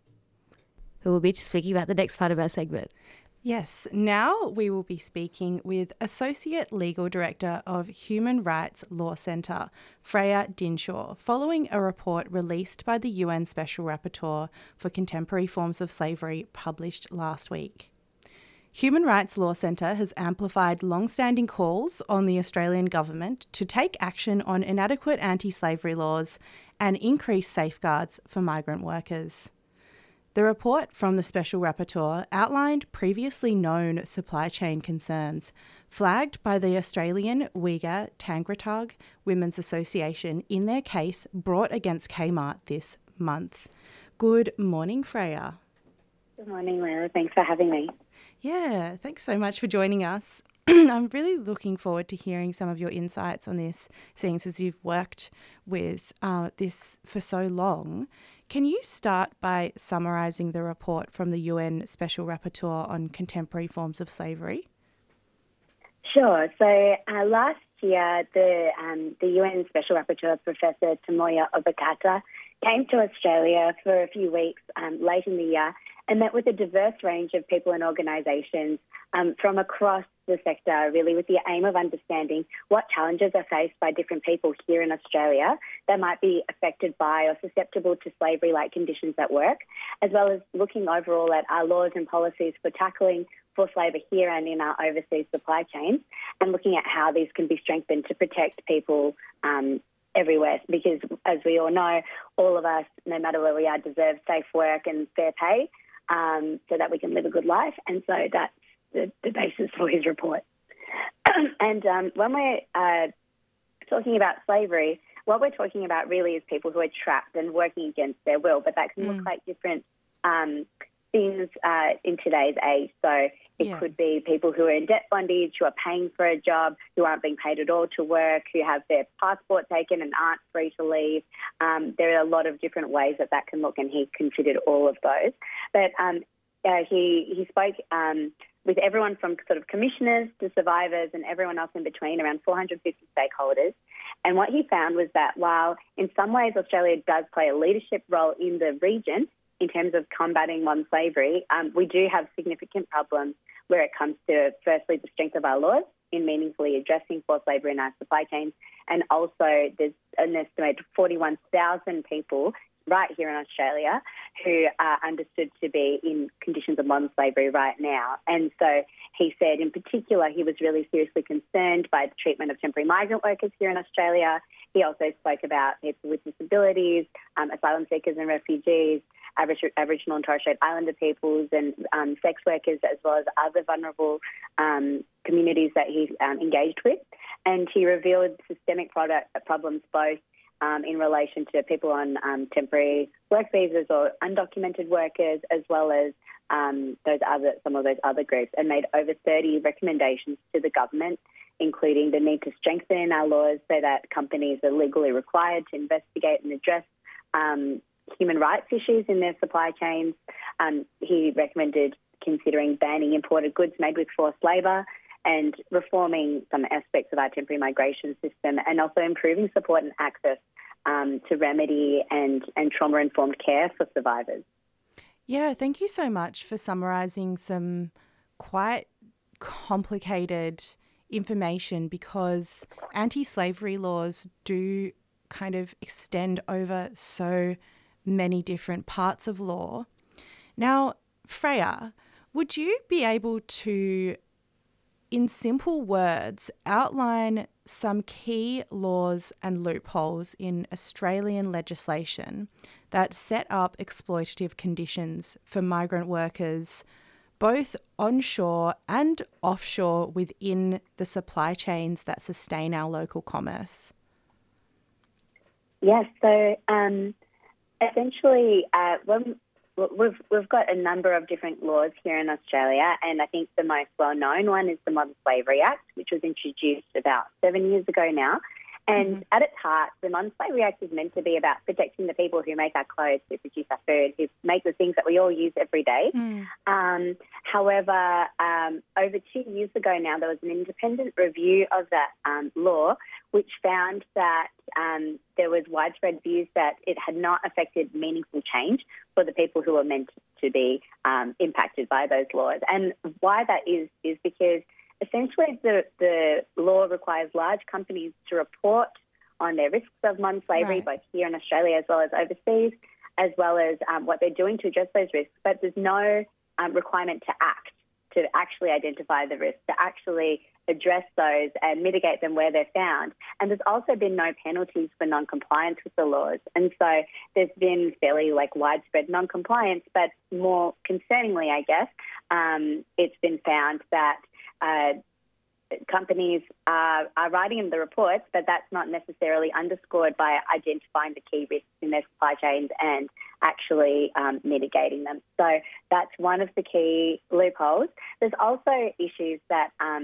[SPEAKER 12] who will be speaking about the next part of our segment.
[SPEAKER 1] Yes, now we will be speaking with Associate Legal Director of Human Rights Law Centre, Freya Dinshaw, following a report released by the U N Special Rapporteur for Contemporary Forms of Slavery published last week. Human Rights Law Centre has amplified long-standing calls on the Australian government to take action on inadequate anti-slavery laws and increase safeguards for migrant workers. The report from the Special Rapporteur outlined previously known supply chain concerns flagged by the Australian Uyghur Tangratag Women's Association in their case brought against Kmart this month. Good morning, Freya.
[SPEAKER 18] Good morning, Lara. Thanks for having me.
[SPEAKER 1] Yeah, thanks so much for joining us. I'm really looking forward to hearing some of your insights on this, seeing as you've worked with uh, this for so long. Can you start by summarising the report from the U N Special Rapporteur on Contemporary Forms of Slavery?
[SPEAKER 18] Sure. So uh, last year, the um, the U N Special Rapporteur, Professor Tomoya Obokata, came to Australia for a few weeks um, late in the year and met with a diverse range of people and organisations um, from across the sector, really with the aim of understanding what challenges are faced by different people here in Australia that might be affected by or susceptible to slavery-like conditions at work, as well as looking overall at our laws and policies for tackling forced labour here and in our overseas supply chains, and looking at how these can be strengthened to protect people um, everywhere, because as we all know, all of us, no matter where we are, deserve safe work and fair pay um, so that we can live a good life. And so that's the, the basis for his report. and um, when we're uh, talking about slavery, what we're talking about really is people who are trapped and working against their will, but that can
[SPEAKER 1] Mm.
[SPEAKER 18] look like different um, things uh, in today's age. So it
[SPEAKER 1] Yeah.
[SPEAKER 18] could be people who are in debt bondage, who are paying for a job, who aren't being paid at all to work, who have their passport taken and aren't free to leave. Um, there are a lot of different ways that that can look, and he considered all of those. But um, uh, he, he spoke um, with everyone from sort of commissioners to survivors and everyone else in between, around four hundred fifty stakeholders. And what he found was that while in some ways Australia does play a leadership role in the region in terms of combating modern slavery, um, we do have significant problems where it comes to, firstly, the strength of our laws in meaningfully addressing forced labour in our supply chains. And also there's an estimated forty-one thousand people right here in Australia who are understood to be in conditions of modern slavery right now. And so he said in particular he was really seriously concerned by the treatment of temporary migrant workers here in Australia. He also spoke about people with disabilities, um, asylum seekers and refugees, Aboriginal, Aboriginal and Torres Strait Islander peoples and um, sex workers, as well as other vulnerable um, communities that he um, engaged with. And he revealed systemic product, problems both Um, in relation to people on um, temporary work visas or undocumented workers, as well as um, those other some of those other groups, and made over thirty recommendations to the government, including the need to strengthen our laws so that companies are legally required to investigate and address um, human rights issues in their supply chains. Um, he recommended considering banning imported goods made with forced labour, and reforming some aspects of our temporary migration system, and also improving support and access um, to remedy and, and trauma-informed care for survivors.
[SPEAKER 1] Yeah, thank you so much for summarising some quite complicated information, because anti-slavery laws do kind of extend over so many different parts of law. Now, Freya, would you be able to, in simple words, outline some key laws and loopholes in Australian legislation that set up exploitative conditions for migrant workers, both onshore and offshore within the supply chains that sustain our local commerce?
[SPEAKER 18] Yes, so um, essentially uh, when We've we've got a number of different laws here in Australia, and I think the most well-known one is the Modern Slavery Act, which was introduced about seven years ago now. And mm-hmm. at its heart, the Modern Slavery Act is meant to be about protecting the people who make our clothes, who produce our food, who make the things that we all use every day.
[SPEAKER 1] Mm.
[SPEAKER 18] Um, however, um, over two years ago now, there was an independent review of that um, law, which found that um, there was widespread views that it had not affected meaningful change for the people who were meant to be um, impacted by those laws. And why that is, is because essentially the, the law requires large companies to report on their risks of modern slavery,
[SPEAKER 1] Right.
[SPEAKER 18] both here in Australia as well as overseas, as well as um, what they're doing to address those risks. But there's no um, requirement to act, to actually identify the risks, to actually address those and mitigate them where they're found. And there's also been no penalties for non-compliance with the laws. And so there's been fairly like widespread non-compliance, but more concerningly, I guess, um, it's been found that uh, companies are, are writing in the reports, but that's not necessarily underscored by identifying the key risks in their supply chains and actually um, mitigating them. So that's one of the key loopholes. There's also issues that um,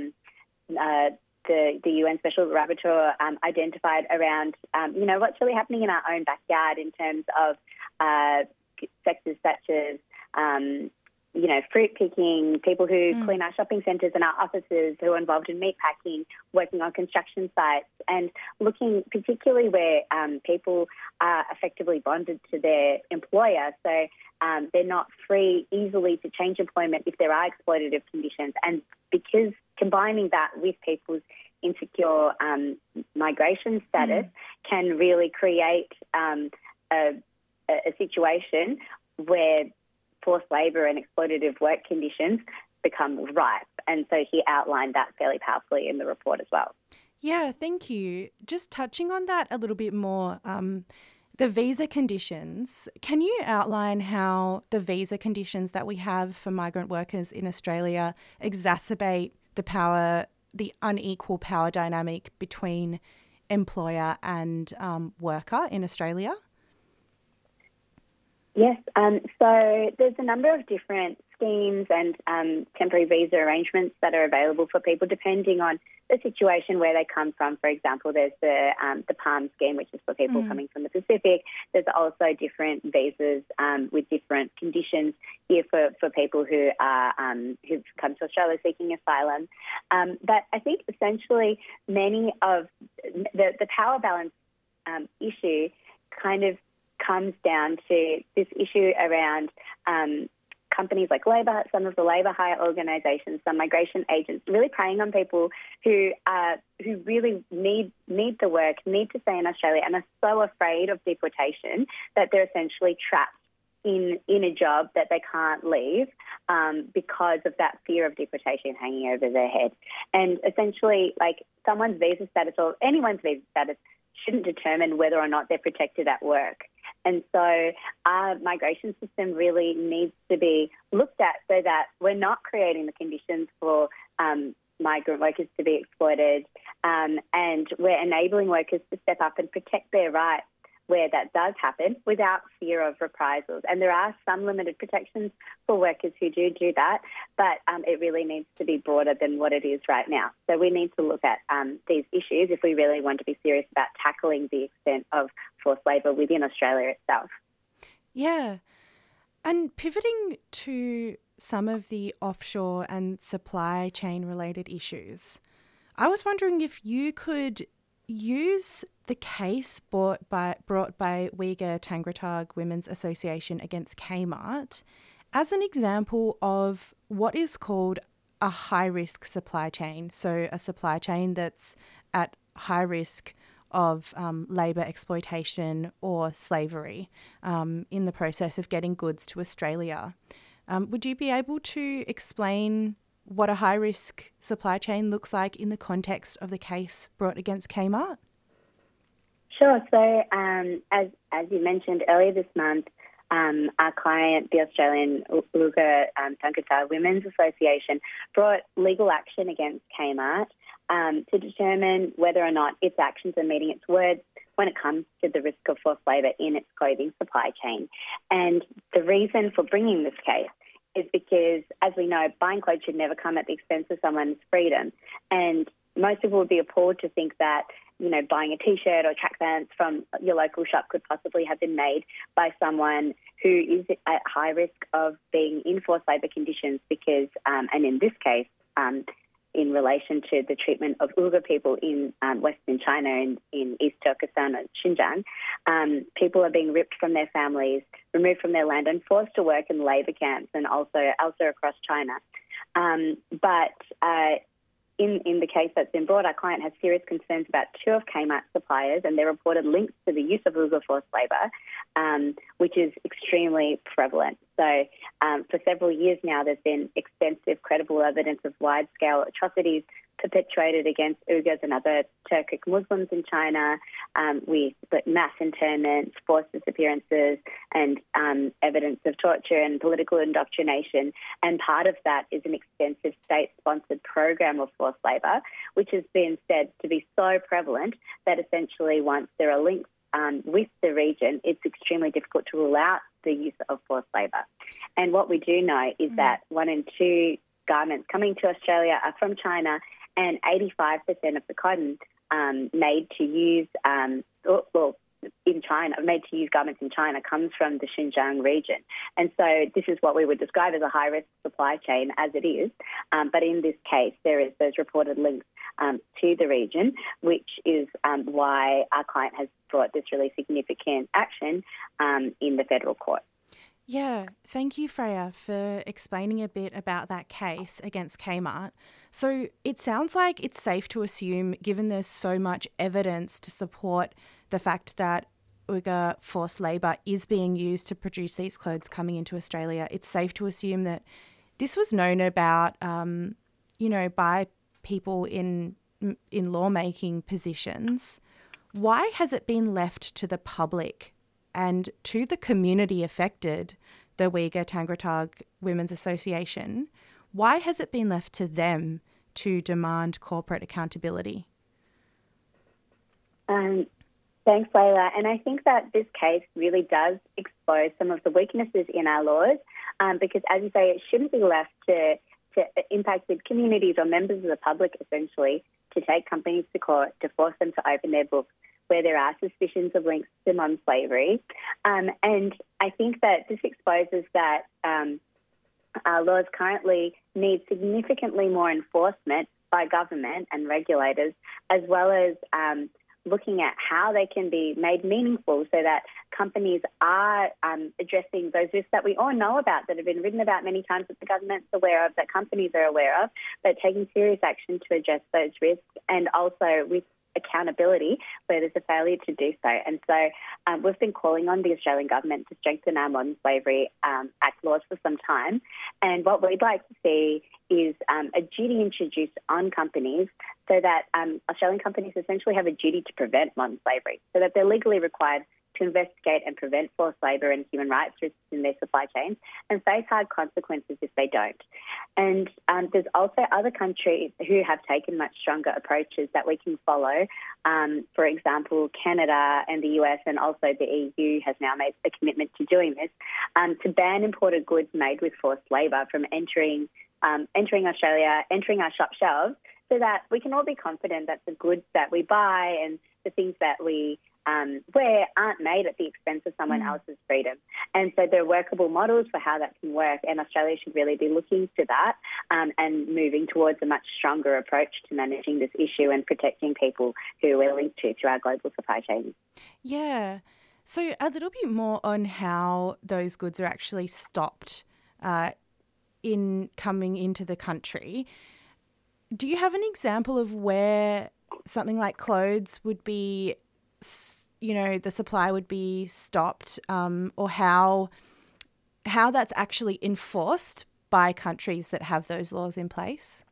[SPEAKER 18] uh, the, the U N Special Rapporteur um, identified around, um, you know, what's really happening in our own backyard in terms of uh, sectors such as um, you know, fruit picking, people who mm. clean our shopping centres and our offices, who are involved in meat packing, working on construction sites, and looking particularly where um, people are effectively bonded to their employer. So um, they're not free easily to change employment if there are exploitative conditions. And because combining that with people's insecure um, migration status mm. can really create um, a, a situation where forced labour and exploitative work conditions become ripe. And so he outlined that fairly powerfully in the report as well.
[SPEAKER 1] Yeah, thank you. Just touching on that a little bit more, um, the visa conditions, can you outline how the visa conditions that we have for migrant workers in Australia exacerbate the power, the unequal power dynamic between employer and um, worker in Australia?
[SPEAKER 18] Yes, um, so there's a number of different schemes and um, temporary visa arrangements that are available for people depending on the situation where they come from. For example, there's the um, the PALM scheme, which is for people
[SPEAKER 19] Mm.
[SPEAKER 18] coming from the Pacific. There's also different visas um, with different conditions here for, for people who are um, who've come to Australia seeking asylum. Um, but I think essentially many of the, the power balance um, issue kind of comes down to this issue around um, companies like Labor, some of the labour hire organisations, some migration agents, really preying on people who uh, who really need need the work, need to stay in Australia, and are so afraid of deportation that they're essentially trapped in in a job that they can't leave um, because of that fear of deportation hanging over their head. And essentially, like someone's visa status or anyone's visa status shouldn't determine whether or not they're protected at work. And so our migration system really needs to be looked at so that we're not creating the conditions for um, migrant workers to be exploited, um, and we're enabling workers to step up and protect their rights where that does happen without fear of reprisals. And there are some limited protections for workers who do do that, but um, it really needs to be broader than what it is right now. So we need to look at um, these issues if we really want to be serious about tackling the extent of forced labour within Australia itself.
[SPEAKER 1] Yeah. And pivoting to some of the offshore and supply chain related issues, I was wondering if you could use the case brought by, brought by Uyghur Tangratag Women's Association against Kmart as an example of what is called a high-risk supply chain. So a supply chain that's at high risk of um, labour exploitation or slavery um, in the process of getting goods to Australia. Um, would you be able to explain what a high-risk supply chain looks like in the context of the case brought against Kmart?
[SPEAKER 18] Sure. So um, as as you mentioned earlier this month, um, our client, the Australian Uyghur um, Tangratag Women's Association, brought legal action against Kmart um, to determine whether or not its actions are meeting its words when it comes to the risk of forced labour in its clothing supply chain. And the reason for bringing this case is because, as we know, buying clothes should never come at the expense of someone's freedom. And most people would be appalled to think that, you know, buying a T-shirt or track pants from your local shop could possibly have been made by someone who is at high risk of being in forced labour conditions because, um, and in this case, um, in relation to the treatment of Uyghur people in um, Western China and in East Turkestan and Xinjiang, um, people are being ripped from their families, removed from their land and forced to work in labour camps and also elsewhere across China. Um, but uh, in, in the case that's been brought, our client has serious concerns about two of Kmart's suppliers and their reported links to the use of Uyghur forced labour, um, which is extremely prevalent. So um, for several years now, there's been extensive credible evidence of wide-scale atrocities perpetrated against Uyghurs and other Turkic Muslims in China, um, with mass internments, forced disappearances, and um, evidence of torture and political indoctrination. And part of that is an extensive state-sponsored program of forced labour, which has been said to be so prevalent that essentially once there are links um, with the region, it's extremely difficult to rule out the use of forced labour. And what we do know is mm. that one in two garments coming to Australia are from China, and eighty-five percent of the cotton um, made to use, um, well, in China, made to use garments in China comes from the Xinjiang region. And so this is what we would describe as a high-risk supply chain, as it is. Um, but in this case, there is those reported links um, to the region, which is um, why our client has brought this really significant action um, in the federal court.
[SPEAKER 1] Yeah, thank you, Freya, for explaining a bit about that case against Kmart. So it sounds like it's safe to assume, given there's so much evidence to support the fact that Uyghur forced labour is being used to produce these clothes coming into Australia, it's safe to assume that this was known about, um, you know, by people in in lawmaking positions, why has it been left to the public and to the community affected, the Uyghur Tangratag Women's Association, why has it been left to them to demand corporate accountability?
[SPEAKER 18] Um, thanks, Layla. And I think that this case really does expose some of the weaknesses in our laws, um, because, as you say, it shouldn't be left to, to impacted communities or members of the public, essentially, to take companies to court to force them to open their books where there are suspicions of links to modern slavery. Um, and I think that this exposes that um, our laws currently need significantly more enforcement by government and regulators, as well as um, looking at how they can be made meaningful so that companies are um, addressing those risks that we all know about, that have been written about many times, that the government's aware of, that companies are aware of, but taking serious action to address those risks, and also with accountability where there's a failure to do so. And so um, we've been calling on the Australian government to strengthen our Modern Slavery um, Act laws for some time. And what we'd like to see is um, a duty introduced on companies so that um, Australian companies essentially have a duty to prevent modern slavery, so that they're legally required to investigate and prevent forced labour and human rights risks in their supply chains and face hard consequences if they don't. And um, there's also other countries who have taken much stronger approaches that we can follow. Um, for example, Canada and the U S, and also the E U has now made a commitment to doing this, um, to ban imported goods made with forced labour from entering um, entering Australia, entering our shop shelves, so that we can all be confident that the goods that we buy and the things that we um, wear aren't made at the expense of someone mm. else's freedom. And so there are workable models for how that can work, and Australia should really be looking to that um, and moving towards a much stronger approach to managing this issue and protecting people who we're linked to through our global supply chains.
[SPEAKER 1] Yeah. So a little bit more on how those goods are actually stopped uh, in coming into the country. Do you have an example of where something like clothes would be, you know, the supply would be stopped, um, or how how that's actually enforced by countries that have those laws in place?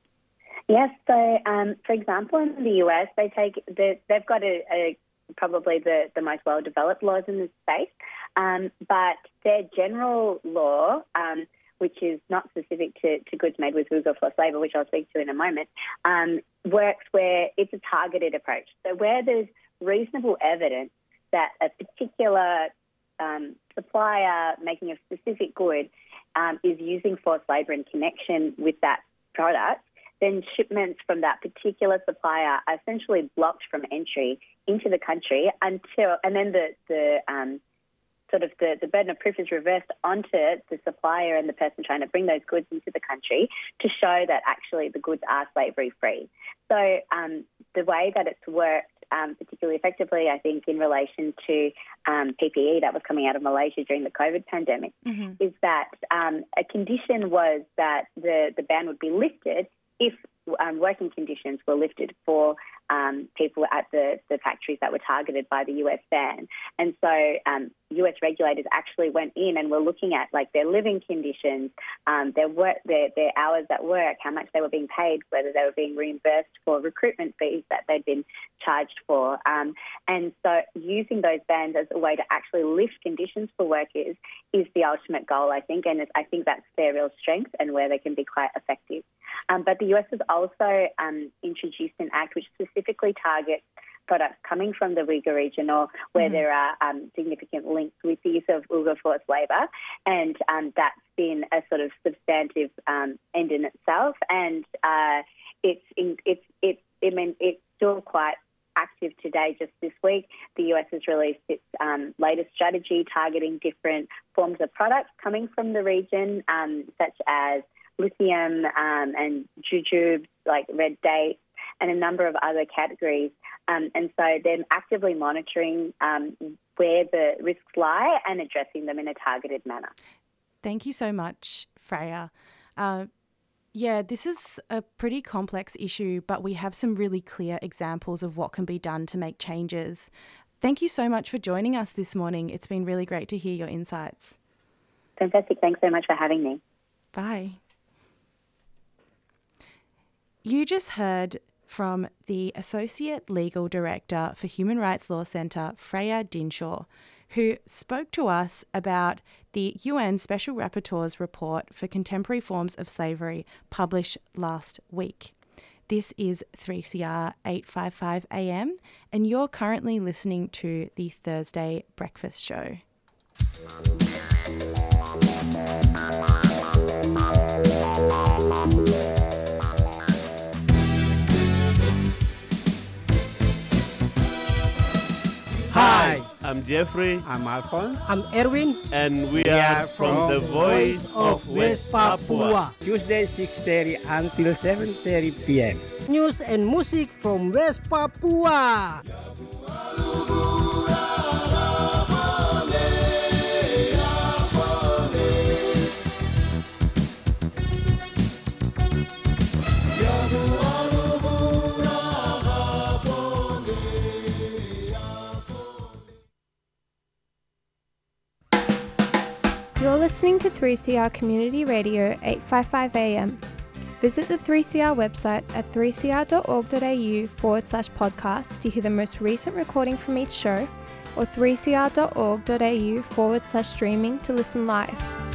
[SPEAKER 18] Yes. So, um, for example, in the U S, they take the, they've got a, a probably the, the most well-developed laws in this space, um, but their general law, um, which is not specific to, to goods made with Uyghur forced labour, which I'll speak to in a moment, um, works where it's a targeted approach. So where there's reasonable evidence that a particular um, supplier making a specific good um, is using forced labour in connection with that product, then shipments from that particular supplier are essentially blocked from entry into the country until, and then the, the um, sort of the, the burden of proof is reversed onto the supplier and the person trying to bring those goods into the country to show that actually the goods are slavery-free. So um, the way that it's worked um, particularly effectively, I think, in relation to um, P P E that was coming out of Malaysia during the COVID pandemic, mm-hmm. is that um, a condition was that the, the ban would be lifted if um, working conditions were lifted for um, people at the, the factories that were targeted by the U S ban. And so um, U S regulators actually went in and were looking at like their living conditions, um, their work, their, their hours at work, how much they were being paid, whether they were being reimbursed for recruitment fees that they'd been charged for. Um, and so using those bans as a way to actually lift conditions for workers is the ultimate goal, I think, and it's, I think that's their real strength and where they can be quite effective. Um, but the U S has also um, introduced an act which specifically targets products coming from the Uyghur region or where mm-hmm. there are um, significant links with the use of Uyghur forced labour, and um, that's been a sort of substantive um, end in itself. And uh, it's in, it's it's I mean it's still quite active today. Just this week, the U S has released its um, latest strategy targeting different forms of products coming from the region, um, such as lithium um, and jujubes like red dates and a number of other categories. Um, and so they're actively monitoring um, where the risks lie and addressing them in a targeted manner.
[SPEAKER 1] Thank you so much, Freya. Uh, yeah, this is a pretty complex issue, but we have some really clear examples of what can be done to make changes. Thank you so much for joining us this morning. It's been really great to hear your insights.
[SPEAKER 18] Fantastic. Thanks so much for having me.
[SPEAKER 1] Bye. You just heard from the Associate Legal Director for Human Rights Law Centre, Freya Dinshaw, who spoke to us about the U N Special Rapporteur's report for contemporary forms of slavery published last week. This is three C R eight fifty-five A M, and you're currently listening to the Thursday Breakfast Show.
[SPEAKER 19] Hi, I'm Jeffrey. I'm Alphonse. I'm Erwin. And we, we are, are from, from the Voice of West Papua.
[SPEAKER 20] Tuesday six thirty until seven thirty p m News and music from West Papua.
[SPEAKER 21] You're listening to three C R Community Radio eight fifty-five A M. Visit the three C R website at three c r dot org dot a u forward slash podcast to hear the most recent recording from each show, or three c r dot org dot a u forward slash streaming to listen live.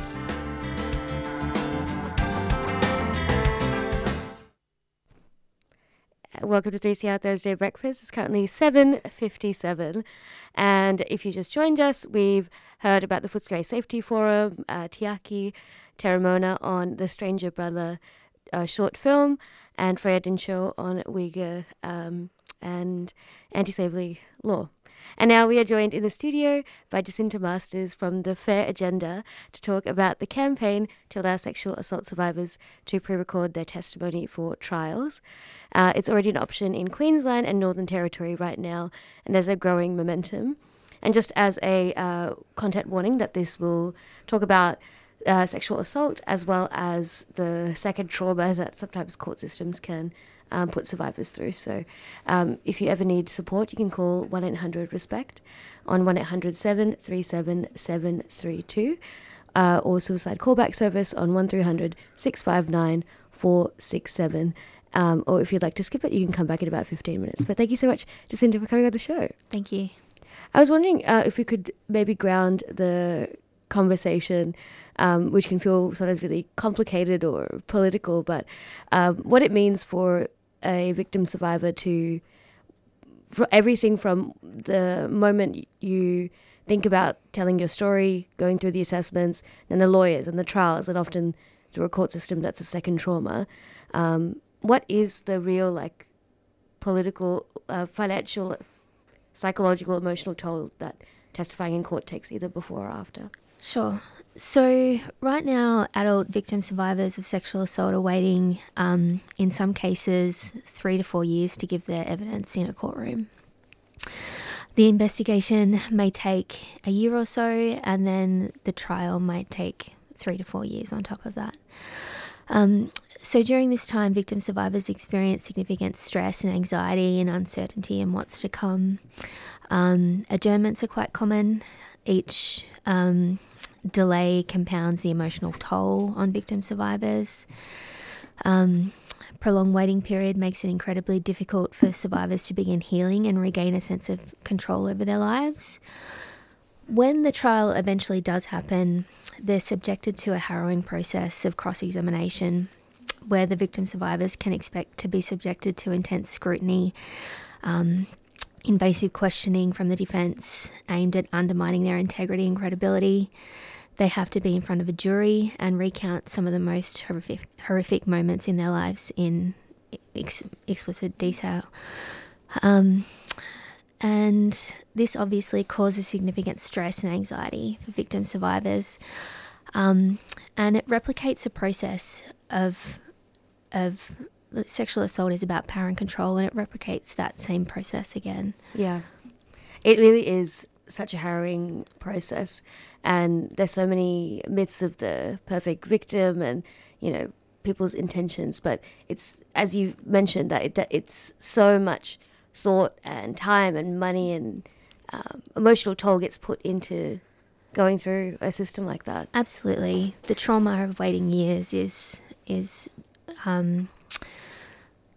[SPEAKER 12] Welcome to three C R Thursday Breakfast. It's currently seven fifty-seven, and if you just joined us, we've heard about the Footscray Safety Forum, uh, Tiaki, Terramona on the Stranger Brother uh, short film, and Freya Dinshaw on Uyghur um, and anti-slavery law. And now we are joined in the studio by Jacinta Masters from the Fair Agenda to talk about the campaign to allow sexual assault survivors to pre-record their testimony for trials. Uh, it's already an option in Queensland and Northern Territory right now, and there's a growing momentum. And just as a uh, content warning that this will talk about uh, sexual assault as well as the second trauma that sometimes court systems can Um, put survivors through. So um, if you ever need support, you can call one eight hundred RESPECT on one eight hundred seven three seven seven three two uh, or suicide callback service on one three hundred six five nine four six seven. Um, or if you'd like to skip it, you can come back in about fifteen minutes. But thank you so much, Jacinta, for coming on the show.
[SPEAKER 21] Thank you.
[SPEAKER 12] I was wondering uh, if we could maybe ground the conversation, um, which can feel sometimes really complicated or political, but um, what it means for a victim survivor to, for everything from the moment you think about telling your story, going through the assessments, and the lawyers and the trials, and often through a court system that's a second trauma. Um, what is the real, like, political, uh, financial, psychological, emotional toll that testifying in court takes, either before or after?
[SPEAKER 21] Sure. So right now, adult victim survivors of sexual assault are waiting, um, in some cases, three to four years to give their evidence in a courtroom. The investigation may take a year or so, and then the trial might take three to four years on top of that. Um, so during this time, victim survivors experience significant stress and anxiety and uncertainty in what's to come. Um, adjournments are quite common. Each um, delay compounds the emotional toll on victim survivors. Um, prolonged waiting period makes it incredibly difficult for survivors to begin healing and regain a sense of control over their lives. When the trial eventually does happen, they're subjected to a harrowing process of cross-examination, where the victim survivors can expect to be subjected to intense scrutiny, um, invasive questioning from the defence aimed at undermining their integrity and credibility. They have to be in front of a jury and recount some of the most horrific, horrific moments in their lives in ex- explicit detail. Um, and this obviously causes significant stress and anxiety for victim survivors. Um, and it replicates a process of of sexual assault is about power and control, and it replicates that same process again.
[SPEAKER 12] Yeah. It really is such a harrowing process, and there's so many myths of the perfect victim and, you know, people's intentions, but it's, as you mentioned, that it, it's so much thought and time and money and um, emotional toll gets put into going through a system like that.
[SPEAKER 21] Absolutely. The trauma of waiting years is is um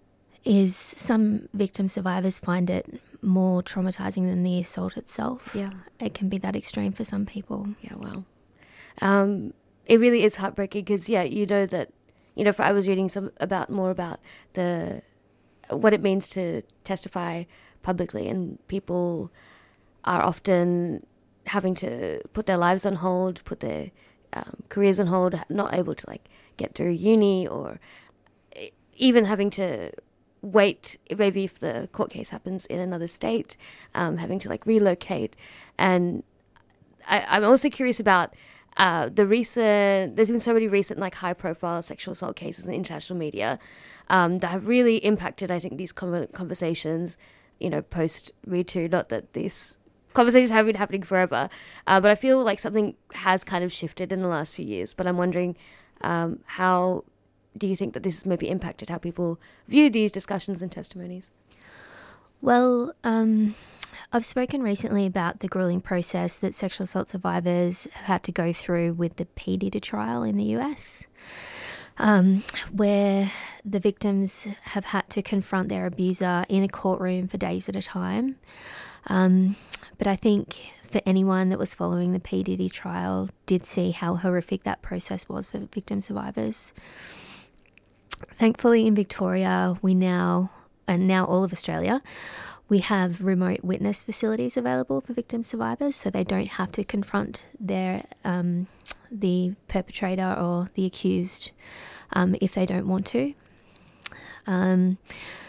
[SPEAKER 21] is some victim survivors find it more traumatizing than the assault itself.
[SPEAKER 12] Yeah.
[SPEAKER 21] It can be that extreme for some people.
[SPEAKER 12] Yeah, wow. Um, it really is heartbreaking because, yeah, you know that, you know, for, I was reading some about more about the what it means to testify publicly, and people are often having to put their lives on hold, put their um, careers on hold, not able to like get through uni, or even having to wait, maybe if the court case happens in another state, um, having to like relocate. And I, I'm also curious about uh, the recent, there's been so many recent like high profile sexual assault cases in international media um, that have really impacted, I think, these con- conversations, you know, post Me Too. Not that these conversations have been happening forever, uh, but I feel like something has kind of shifted in the last few years. But I'm wondering um, how do you think that this has maybe impacted how people view these discussions and testimonies?
[SPEAKER 21] Well, um, I've spoken recently about the grueling process that sexual assault survivors have had to go through with the P. Diddy trial in the U S, um, where the victims have had to confront their abuser in a courtroom for days at a time. Um, but I think for anyone that was following the P. Diddy trial did see how horrific that process was for victim survivors. Thankfully, in Victoria, we now, and now all of Australia, we have remote witness facilities available for victim survivors, so they don't have to confront their um, the perpetrator or the accused um, if they don't want to. Um,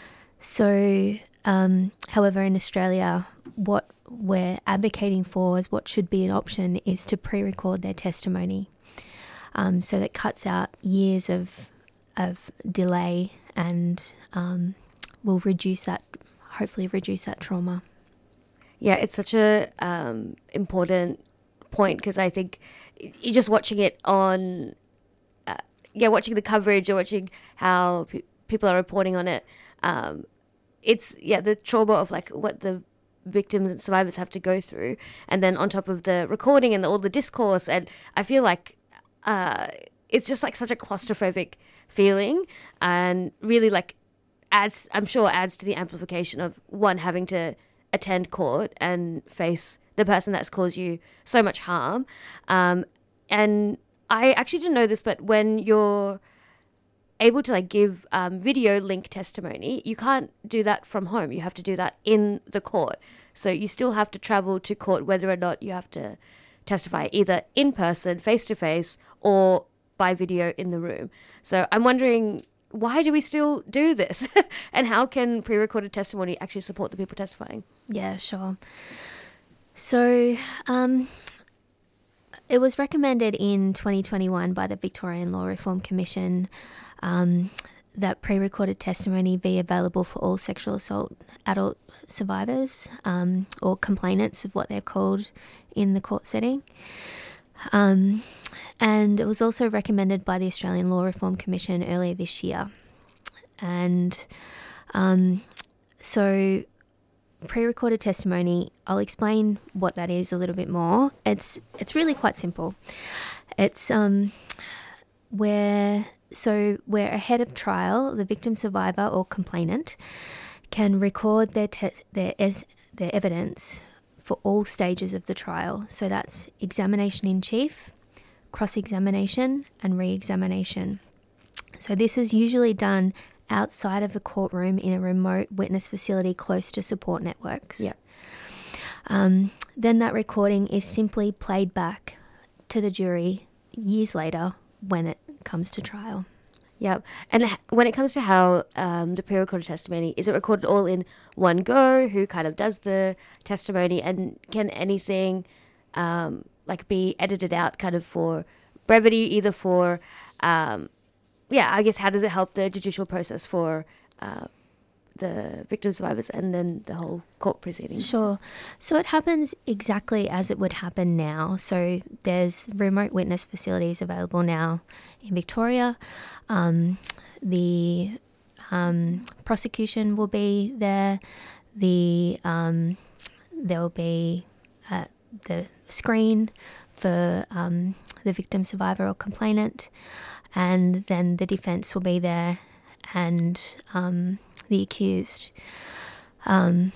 [SPEAKER 21] so, um, however, in Australia, what we're advocating for is what should be an option is to pre-record their testimony. Um, so that cuts out years of of delay and um, will reduce that, hopefully reduce that trauma.
[SPEAKER 12] Yeah, it's such a um, important point because I think you're just watching it on, uh, yeah, watching the coverage or watching how pe- people are reporting on it. Um, it's, yeah, the trauma of like what the victims and survivors have to go through, and then on top of the recording and the, all the discourse, and I feel like uh, it's just like such a claustrophobic feeling, and really like adds, I'm sure adds to the amplification of one having to attend court and face the person that's caused you so much harm. Um, and I actually didn't know this, but when you're able to like give um, video link testimony, you can't do that from home. You have to do that in the court. So you still have to travel to court, whether or not you have to testify either in person, face to face, or by video in the room. So I'm wondering, why do we still do this? And how can pre-recorded testimony actually support the people testifying?
[SPEAKER 21] Yeah, sure. So um, it was recommended in twenty twenty-one by the Victorian Law Reform Commission um, that pre-recorded testimony be available for all sexual assault adult survivors um, or complainants of what they're called in the court setting. Um, and it was also recommended by the Australian Law Reform Commission earlier this year. And um, so pre-recorded testimony, I'll explain what that is a little bit more. It's it's really quite simple. It's um, where, so where ahead of trial, the victim, survivor or complainant can record their te- their es- their evidence for all stages of the trial. So that's examination in chief, cross-examination and re-examination. So this is usually done outside of a courtroom in a remote witness facility close to support networks.
[SPEAKER 12] Yeah.
[SPEAKER 21] Um, then that recording is simply played back to the jury years later when it comes to trial.
[SPEAKER 12] Yeah. And when it comes to how um, the pre-recorded testimony, is it recorded all in one go? Who kind of does the testimony? And can anything um, like be edited out kind of for brevity, either for, um, yeah, I guess how does it help the judicial process for uh, the victim survivors and then the whole court proceeding?
[SPEAKER 21] Sure. So it happens exactly as it would happen now. So there's remote witness facilities available now in Victoria. Um, the um, prosecution will be there. The um, there will be uh, the screen for um, the victim, survivor or complainant. And then the defence will be there and um, the accused. Um,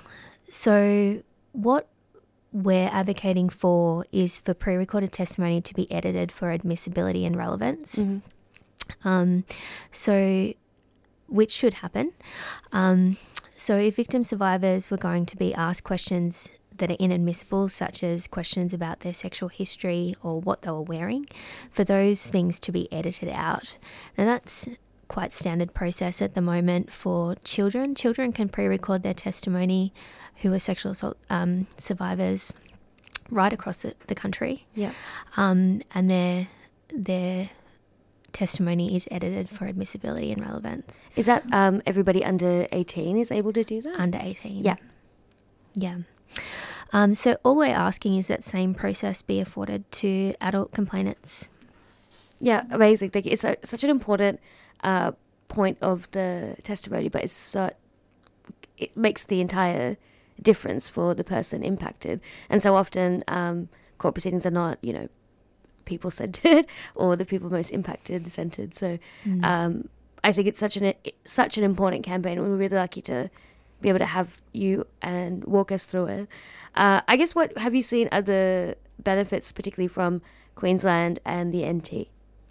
[SPEAKER 21] so what we're advocating for is for pre-recorded testimony to be edited for admissibility and relevance.
[SPEAKER 12] Mm-hmm.
[SPEAKER 21] Um, so, which should happen. Um, so if victim survivors were going to be asked questions that are inadmissible, such as questions about their sexual history or what they were wearing, for those things to be edited out. Now that's quite standard process at the moment for children. Children can pre-record their testimony who are sexual assault um, survivors right across the, the country.
[SPEAKER 12] Yeah.
[SPEAKER 21] Um, and their their testimony is edited for admissibility and relevance.
[SPEAKER 12] Is that um, everybody under eighteen is able to do that?
[SPEAKER 21] Under eighteen.
[SPEAKER 12] Yeah.
[SPEAKER 21] Yeah. Um, so all we're asking is that same process be afforded to adult complainants.
[SPEAKER 12] Yeah, amazing. Thank you. It's a, such an important uh, point of the testimony, but it's so, it makes the entire difference for the person impacted. And so often um, court proceedings are not, you know, people-centered or the people most impacted centered. So
[SPEAKER 21] Mm.
[SPEAKER 12] um, I think it's such an such an important campaign. We're really lucky to be able to have you and walk us through it. Uh, I guess what have you seen other benefits, particularly from Queensland and the N T?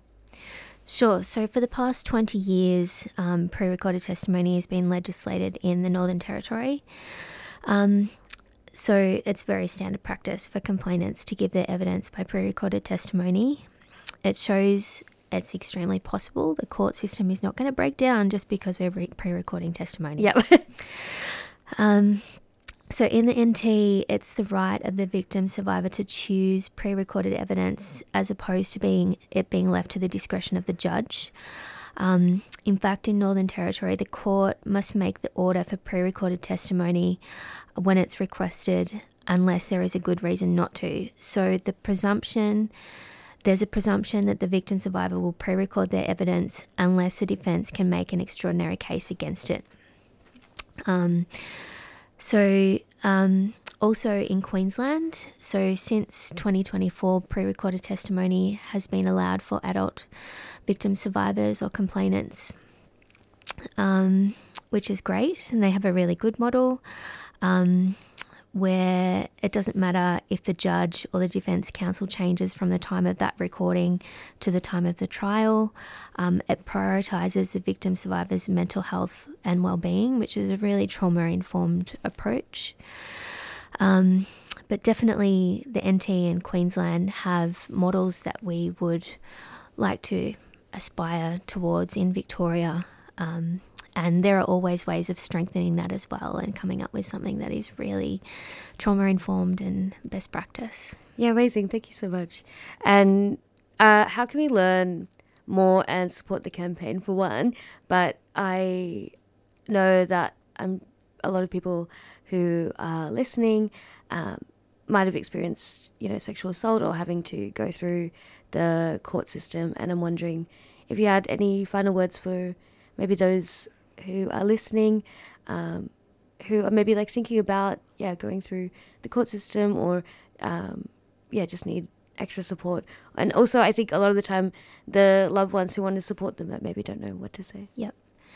[SPEAKER 21] Sure. So for the past twenty years, um, pre-recorded testimony has been legislated in the Northern Territory. Um, so it's very standard practice for complainants to give their evidence by pre-recorded testimony. It shows it's extremely possible. The court system is not going to break down just because we're re- pre-recording testimony.
[SPEAKER 12] Yep.
[SPEAKER 21] um, so in the N T, it's the right of the victim survivor to choose pre-recorded evidence as opposed to being it being left to the discretion of the judge. Um, in fact, in Northern Territory, the court must make the order for pre-recorded testimony when it's requested unless there is a good reason not to. So the presumption, there's a presumption that the victim survivor will pre-record their evidence unless the defence can make an extraordinary case against it. Um, so um, also in Queensland, so since twenty twenty-four, pre-recorded testimony has been allowed for adult victim survivors or complainants, um, which is great, and they have a really good model um, where it doesn't matter if the judge or the defence counsel changes from the time of that recording to the time of the trial. Um, it prioritises the victim survivor's mental health and well-being, which is a really trauma-informed approach. Um, but definitely the N T and Queensland have models that we would like to aspire towards in Victoria. Um, and there are always ways of strengthening that as well and coming up with something that is really trauma-informed and best practice.
[SPEAKER 12] Yeah, amazing. Thank you so much. And uh, how can we learn more and support the campaign, for one? But I know that um, a lot of people who are listening um, might have experienced, you know, sexual assault or having to go through the court system. And I'm wondering if you had any final words for maybe those who are listening, um, who are maybe like thinking about, yeah, going through the court system or, um, yeah, just need extra support. And also I think a lot of the time the loved ones who want to support them that maybe don't know what to say.
[SPEAKER 21] Yep.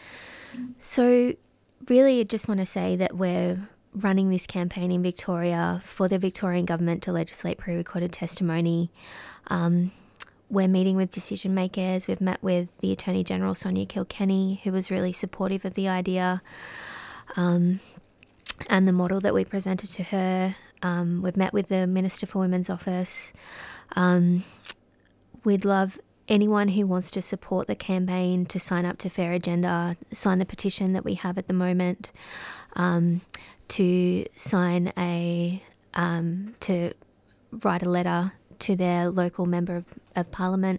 [SPEAKER 21] So really I just want to say that we're running this campaign in Victoria for the Victorian government to legislate pre-recorded testimony. Um, We're meeting with decision makers. We've met with the Attorney General, Sonia Kilkenny, who was really supportive of the idea um, and the model that we presented to her. Um, we've met with the Minister for Women's Office. Um, we'd love anyone who wants to support the campaign to sign up to Fair Agenda, sign the petition that we have at the moment, um, to sign a, um, to write a letter to their local member of, of parliament.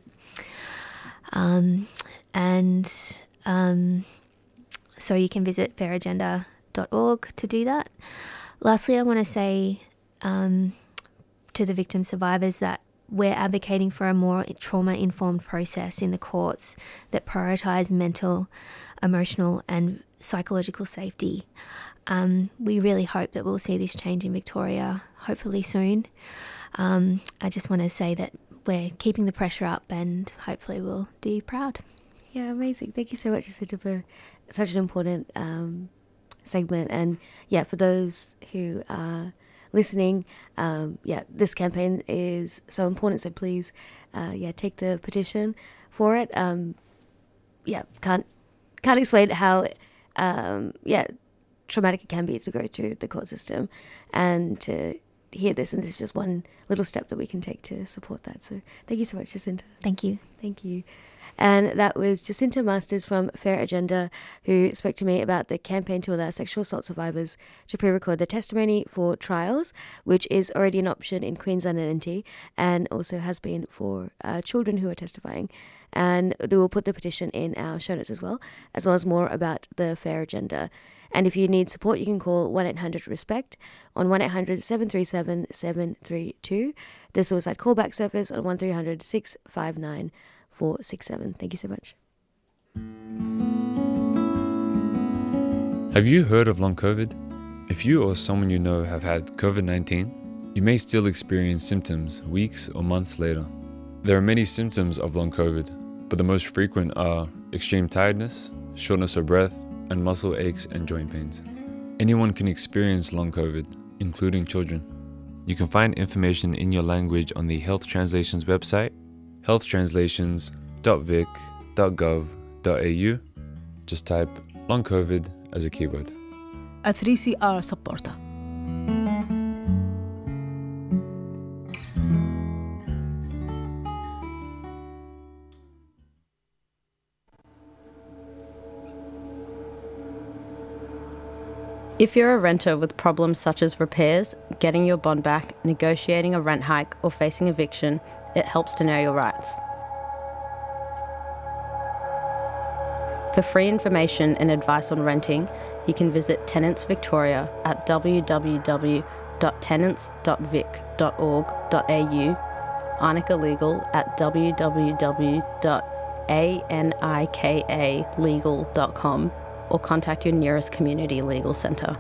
[SPEAKER 21] Um, and um, so you can visit fair agenda dot org to do that. Lastly, I want to say um, to the victim survivors that we're advocating for a more trauma-informed process in the courts that prioritise mental, emotional and psychological safety. Um, we really hope that we'll see this change in Victoria, hopefully soon. Um, I just want to say that we're keeping the pressure up and hopefully we'll do you proud.
[SPEAKER 12] Yeah, amazing. Thank you so much, Jacinta, for such an important um, segment. And yeah, for those who are listening, um, yeah, this campaign is so important. So please, uh, yeah, take the petition for it. Um, yeah, can't can't explain how, um, yeah, traumatic it can be to go through the court system, and to hear this, and this is just one little step that we can take to support that. So thank you so much, Jacinta.
[SPEAKER 21] Thank you.
[SPEAKER 12] Thank you. And that was Jacinta Masters from Fair Agenda, who spoke to me about the campaign to allow sexual assault survivors to pre-record their testimony for trials, which is already an option in Queensland and N T, and also has been for uh, children who are testifying. And we will put the petition in our show notes as well, as well as more about the Fair Agenda. And if you need support, you can call one eight hundred RESPECT on one eight hundred seven three seven seven three two, the Suicide Callback Service on one three hundred six five nine four six seven. Thank you so much.
[SPEAKER 2] Have you heard of long COVID? If you or someone you know have had COVID nineteen, you may still experience symptoms weeks or months later. There are many symptoms of long COVID, but the most frequent are extreme tiredness, shortness of breath, and muscle aches and joint pains. Anyone can experience long COVID, including children. You can find information in your language on the Health Translations website, health translations dot vic dot gov dot a u. Just type long COVID as a keyword.
[SPEAKER 22] A three C R supporter.
[SPEAKER 23] If you're a renter with problems such as repairs, getting your bond back, negotiating a rent hike, or facing eviction, it helps to know your rights. For free information and advice on renting, you can visit Tenants Victoria at w w w dot tenants dot vic dot org dot a u, Arnica Legal at w w w dot anika legal dot com, or contact your nearest community legal centre.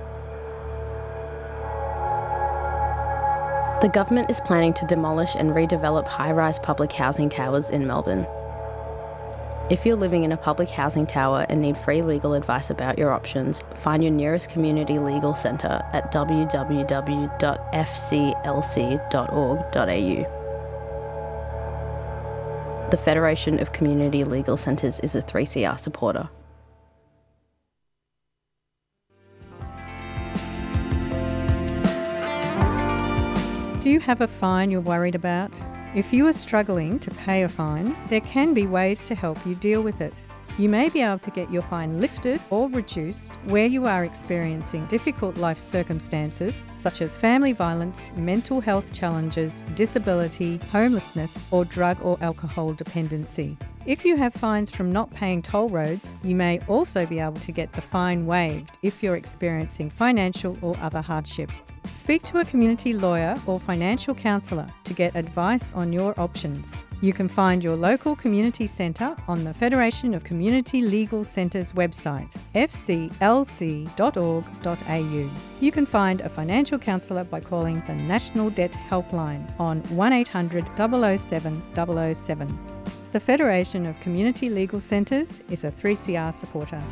[SPEAKER 23] The government is planning to demolish and redevelop high-rise public housing towers in Melbourne. If you're living in a public housing tower and need free legal advice about your options, find your nearest community legal centre at w w w dot f c l c dot org dot a u. The Federation of Community Legal Centres is a three C R supporter.
[SPEAKER 17] Do you have a fine you're worried about? If you are struggling to pay a fine, there can be ways to help you deal with it. You may be able to get your fine lifted or reduced where you are experiencing difficult life circumstances such as family violence, mental health challenges, disability, homelessness, or drug or alcohol dependency. If you have fines from not paying toll roads, you may also be able to get the fine waived if you're experiencing financial or other hardship. Speak to a community lawyer or financial counsellor to get advice on your options. You can find your local community centre on the Federation of Community Legal Centres website, f c l c dot org dot a u. You can find a financial counsellor by calling the National Debt Helpline on one eight hundred double oh seven double oh seven. The Federation of Community Legal Centres is a three C R supporter.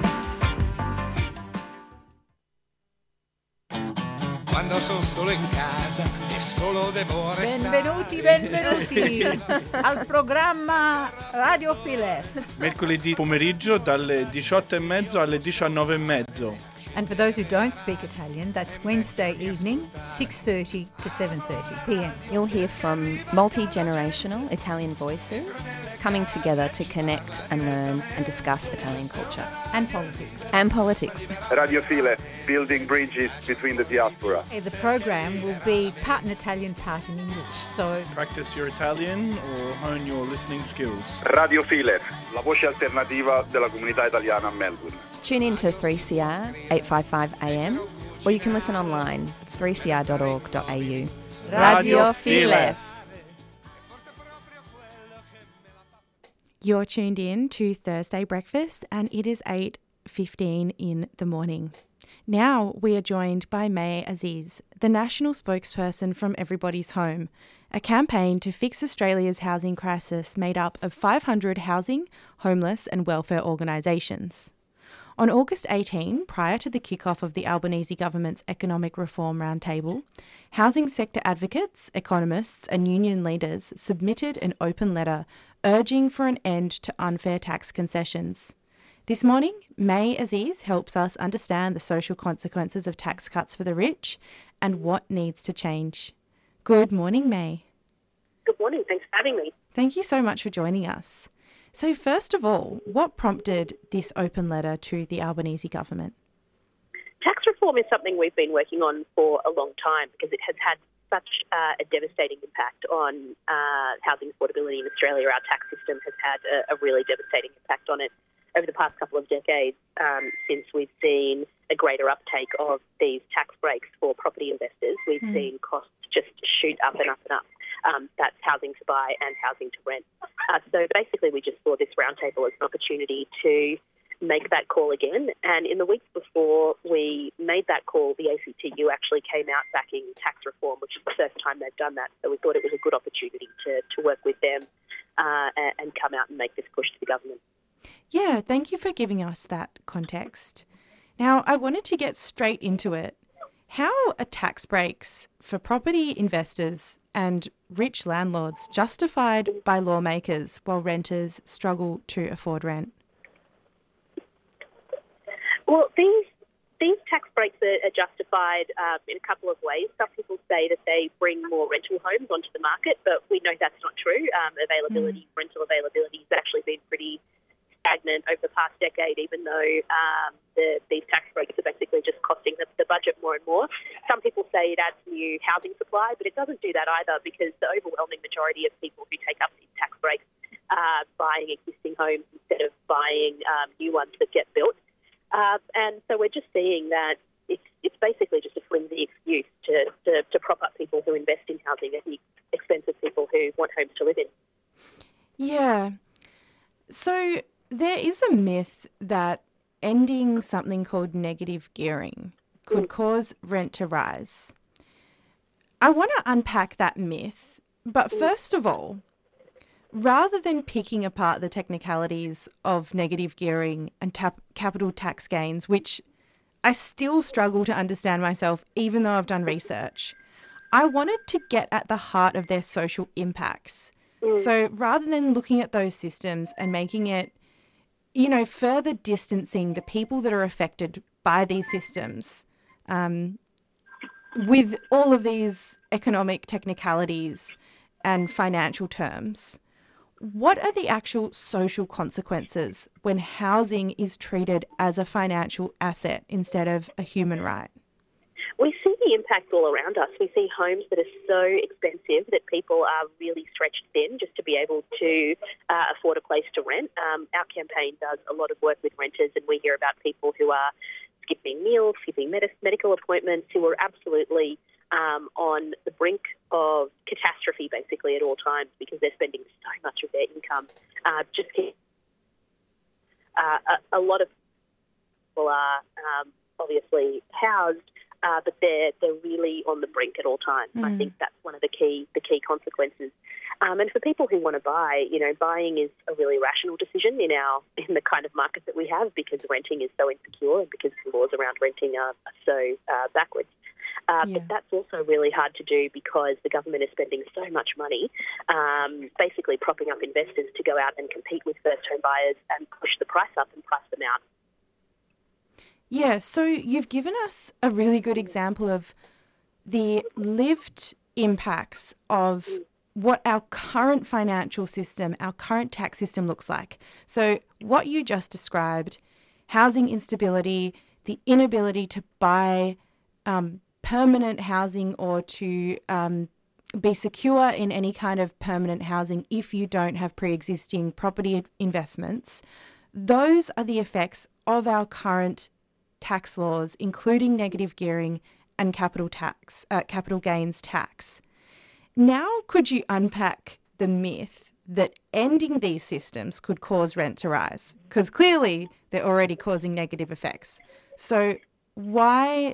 [SPEAKER 7] Quando sono solo in casa e solo devo restare.
[SPEAKER 24] Benvenuti, benvenuti al programma Radio Filef.
[SPEAKER 25] Mercoledì pomeriggio dalle diciotto e mezzo alle diciannove e mezzo.
[SPEAKER 24] And for those who don't speak Italian, that's Wednesday evening, six thirty to seven thirty p m.
[SPEAKER 26] You'll hear from multi-generational Italian voices coming together to connect and learn and discuss Italian culture.
[SPEAKER 24] And politics.
[SPEAKER 26] And politics.
[SPEAKER 27] Radio Filef, building bridges between the diaspora.
[SPEAKER 24] The program will be part in Italian, part in English, so...
[SPEAKER 25] Practice your Italian or hone your listening skills.
[SPEAKER 27] Radio Filef, la voce alternativa della comunità italiana a Melbourne.
[SPEAKER 26] Tune in to three C R eight fifty-five A M, or you can listen online, three c r dot org dot a u.
[SPEAKER 24] Radio Filef.
[SPEAKER 1] You're tuned in to Thursday Breakfast, and it is eight fifteen in the morning. Now we are joined by May Aziz, the national spokesperson from Everybody's Home, a campaign to fix Australia's housing crisis made up of five hundred housing, homeless and welfare organisations. On August eighteenth, prior to the kick-off of the Albanese government's Economic Reform Roundtable, housing sector advocates, economists and union leaders submitted an open letter urging for an end to unfair tax concessions. This morning, May Aziz helps us understand the social consequences of tax cuts for the rich and what needs to change. Good morning, May.
[SPEAKER 3] Good morning. Thanks for having me.
[SPEAKER 1] Thank you so much for joining us. So first of all, what prompted this open letter to the Albanese government?
[SPEAKER 3] Tax reform is something we've been working on for a long time because it has had such uh, a devastating impact on uh, housing affordability in Australia. Our tax system has had a, a really devastating impact on it over the past couple of decades um, since we've seen a greater uptake of these tax breaks for property investors. We've mm. seen costs just shoot up and up and up. Um, that's housing to buy and housing to rent. Uh, so basically we just saw this roundtable as an opportunity to make that call again. And in the weeks before we made that call, the A C T U actually came out backing tax reform, which is the first time they've done that. So we thought it was a good opportunity to, to work with them uh, and, and come out and make this push to the government.
[SPEAKER 1] Yeah, thank you for giving us that context. Now, I wanted to get straight into it. How are tax breaks for property investors and rich landlords justified by lawmakers while renters struggle to afford rent?
[SPEAKER 3] Well, these these tax breaks are, are justified um, in a couple of ways. Some people say that they bring more rental homes onto the market, but we know that's not true. Um, availability, mm. rental availability has actually been pretty stagnant over the past decade, even though um, the, these tax breaks are basically just costing the, the budget more and more. Some people say it adds new housing supply, but it doesn't do that either because the overwhelming majority of people who take up these tax breaks are buying existing homes instead of buying um, new ones that get built. Uh, and so we're just seeing that it's, it's basically just a flimsy excuse to, to, to prop up people who invest in housing at the expense of people who want homes to live in.
[SPEAKER 1] Yeah. So there is a myth that ending something called negative gearing could mm. cause rent to rise. I want to unpack that myth, but first of all, rather than picking apart the technicalities of negative gearing and tap- capital tax gains, which I still struggle to understand myself even though I've done research, I wanted to get at the heart of their social impacts. Mm. So rather than looking at those systems and making it, you know, further distancing the people that are affected by these systems um, with all of these economic technicalities and financial terms, what are the actual social consequences when housing is treated as a financial asset instead of a human right?
[SPEAKER 3] We see the impact all around us. We see homes that are so expensive that people are really stretched thin just to be able to uh, afford a place to rent. Um, our campaign does a lot of work with renters, and we hear about people who are skipping meals, skipping med- medical appointments, who are absolutely um, on the brink of catastrophe basically at all times because they're spending so much of their income uh, just getting. Uh, a, a lot of people are um, obviously housed, Uh, but they're they're really on the brink at all times. Mm. I think that's one of the key the key consequences. Um, and for people who want to buy, you know, buying is a really rational decision in our in the kind of market that we have because renting is so insecure and because the laws around renting are, are so uh, backwards. Uh, yeah. But that's also really hard to do because the government is spending so much money, um, basically propping up investors to go out and compete with first home buyers and push the price up and price them out.
[SPEAKER 1] Yeah, so you've given us a really good example of the lived impacts of what our current financial system, our current tax system looks like. So what you just described, housing instability, the inability to buy um, permanent housing or to um, be secure in any kind of permanent housing if you don't have pre-existing property investments, those are the effects of our current tax laws, including negative gearing and capital tax, uh, capital gains tax. Now, could you unpack the myth that ending these systems could cause rent to rise? Because clearly they're already causing negative effects. So why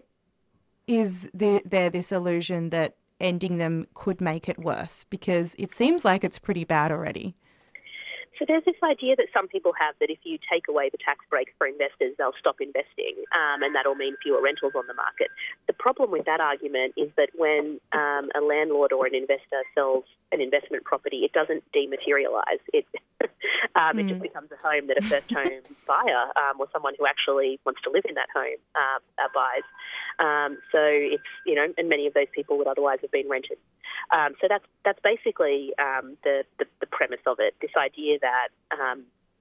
[SPEAKER 1] is there, there this illusion that ending them could make it worse? Because it seems like it's pretty bad already.
[SPEAKER 3] So there's this idea that some people have that if you take away the tax breaks for investors, they'll stop investing, um, and that'll mean fewer rentals on the market. The problem with that argument is that when um, a landlord or an investor sells an investment property, it doesn't dematerialise. It um, mm. it just becomes a home that a first-home buyer um, or someone who actually wants to live in that home uh, uh, buys. Um, so it's, you know, and many of those people would otherwise have been rented. Um, so that's that's basically um, the, the the premise of it. This idea that um,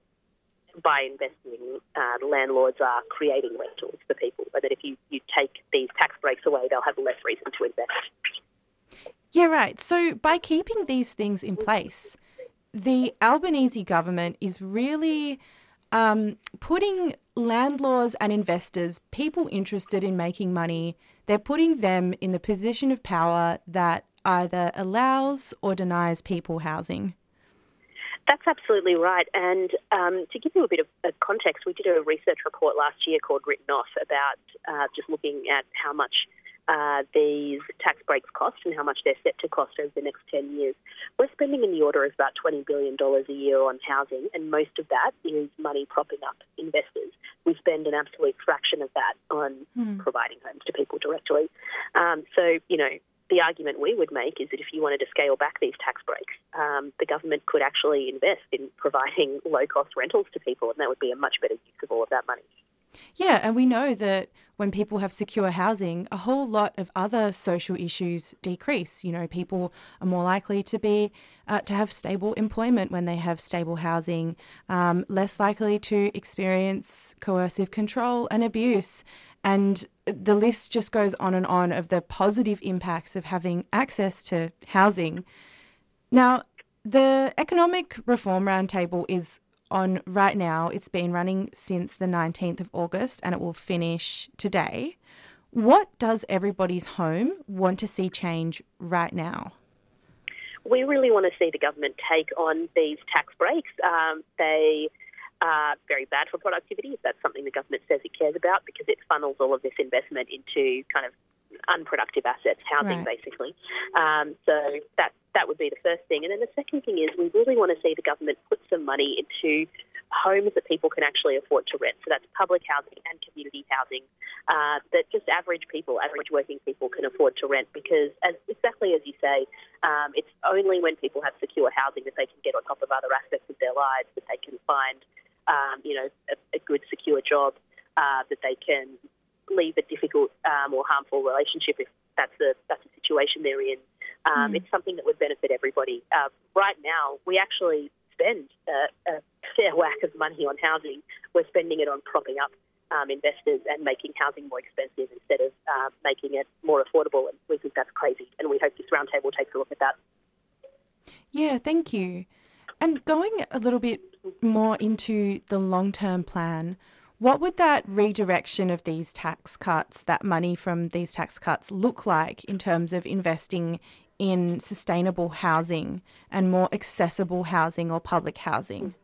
[SPEAKER 3] by investing, uh, landlords are creating rentals for people, but that if you, you take these tax breaks away, they'll have less reason to invest.
[SPEAKER 1] Yeah, right. So by keeping these things in place, the Albanese government is really um, putting landlords and investors, people interested in making money, they're putting them in the position of power that either allows or denies people housing.
[SPEAKER 3] That's absolutely right. And um, to give you a bit of, of context, we did a research report last year called Written Off about uh, just looking at how much uh, these tax breaks cost and how much they're set to cost over the next ten years. We're spending in the order of about twenty billion dollars a year on housing, and most of that is money propping up investors. We spend an absolute fraction of that on mm. providing homes to people directly. Um, so, you know, the argument we would make is that if you wanted to scale back these tax breaks, um, the government could actually invest in providing low-cost rentals to people, and that would be a much better use of all of that money.
[SPEAKER 1] Yeah, and we know that when people have secure housing, a whole lot of other social issues decrease. You know, people are more likely to be uh, to have stable employment when they have stable housing, um, less likely to experience coercive control and abuse. And the list just goes on and on of the positive impacts of having access to housing. Now, the Economic Reform Roundtable is on right now. It's been running since the nineteenth of August and it will finish today. What does everybody's home want to see change right now?
[SPEAKER 3] We really want to see the government take on these tax breaks. Um, they are very bad for productivity, if that's something the government says it cares about, because it funnels all of this investment into kind of unproductive assets, housing right. basically. Um, so that that would be the first thing. And then the second thing is we really want to see the government put some money into homes that people can actually afford to rent. So that's public housing and community housing uh, that just average people, average working people can afford to rent, because as exactly as you say, um, it's only when people have secure housing that they can get on top of other aspects of their lives, that they can find um, you know, a, a good secure job, uh, that they can leave a difficult um, or harmful relationship if that's the that's the situation they're in. Um, mm. It's something that would benefit everybody. Uh, right now, we actually spend a, a fair whack of money on housing. We're spending it on propping up um, investors and making housing more expensive instead of uh, making it more affordable. And we think that's crazy. And we hope this roundtable takes a look at that.
[SPEAKER 1] Yeah, thank you. And going a little bit more into the long-term plan, what would that redirection of these tax cuts, that money from these tax cuts, look like in terms of investing in sustainable housing and more accessible housing or public housing?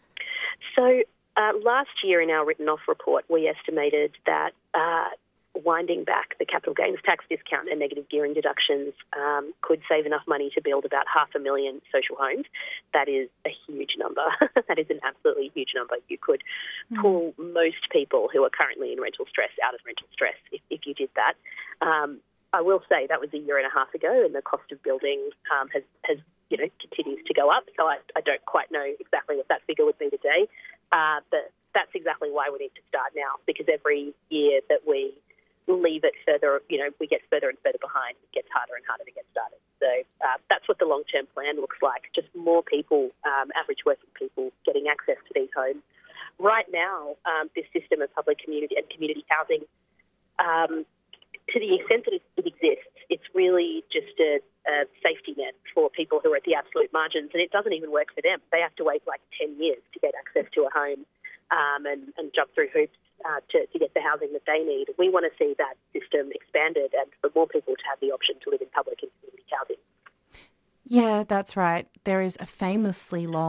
[SPEAKER 3] So uh, last year in our Written Off report, we estimated that uh, winding back the capital gains tax discount and negative gearing deductions um, could save enough money to build about half a million social homes. That is a huge number. That is an absolutely huge number. You could pull most people who are currently in rental stress out of rental stress if, if you did that. Um, I will say that was a year and a half ago, and the cost of building um, has, has, you know, continues to go up. So I, I don't quite know exactly what that figure would be today. Uh, but that's exactly why we need to start now, because every year that we leave it further, you know, we get further and further behind. It gets harder and harder to get started. So uh, that's what the long-term plan looks like, just more people, um, average working people, getting access to these homes. Right now, um, this system of public community and community housing, um, to the extent that it, it exists, it's really just a, a safety net for people who are at the absolute margins, and it doesn't even work for them. They have to wait like ten years to get access to a home um, and, and jump through hoops Uh, to, to get the housing that they need. We want to see that system expanded and for more people to have the option to live in public and community housing.
[SPEAKER 1] Yeah, that's right. There is a famously long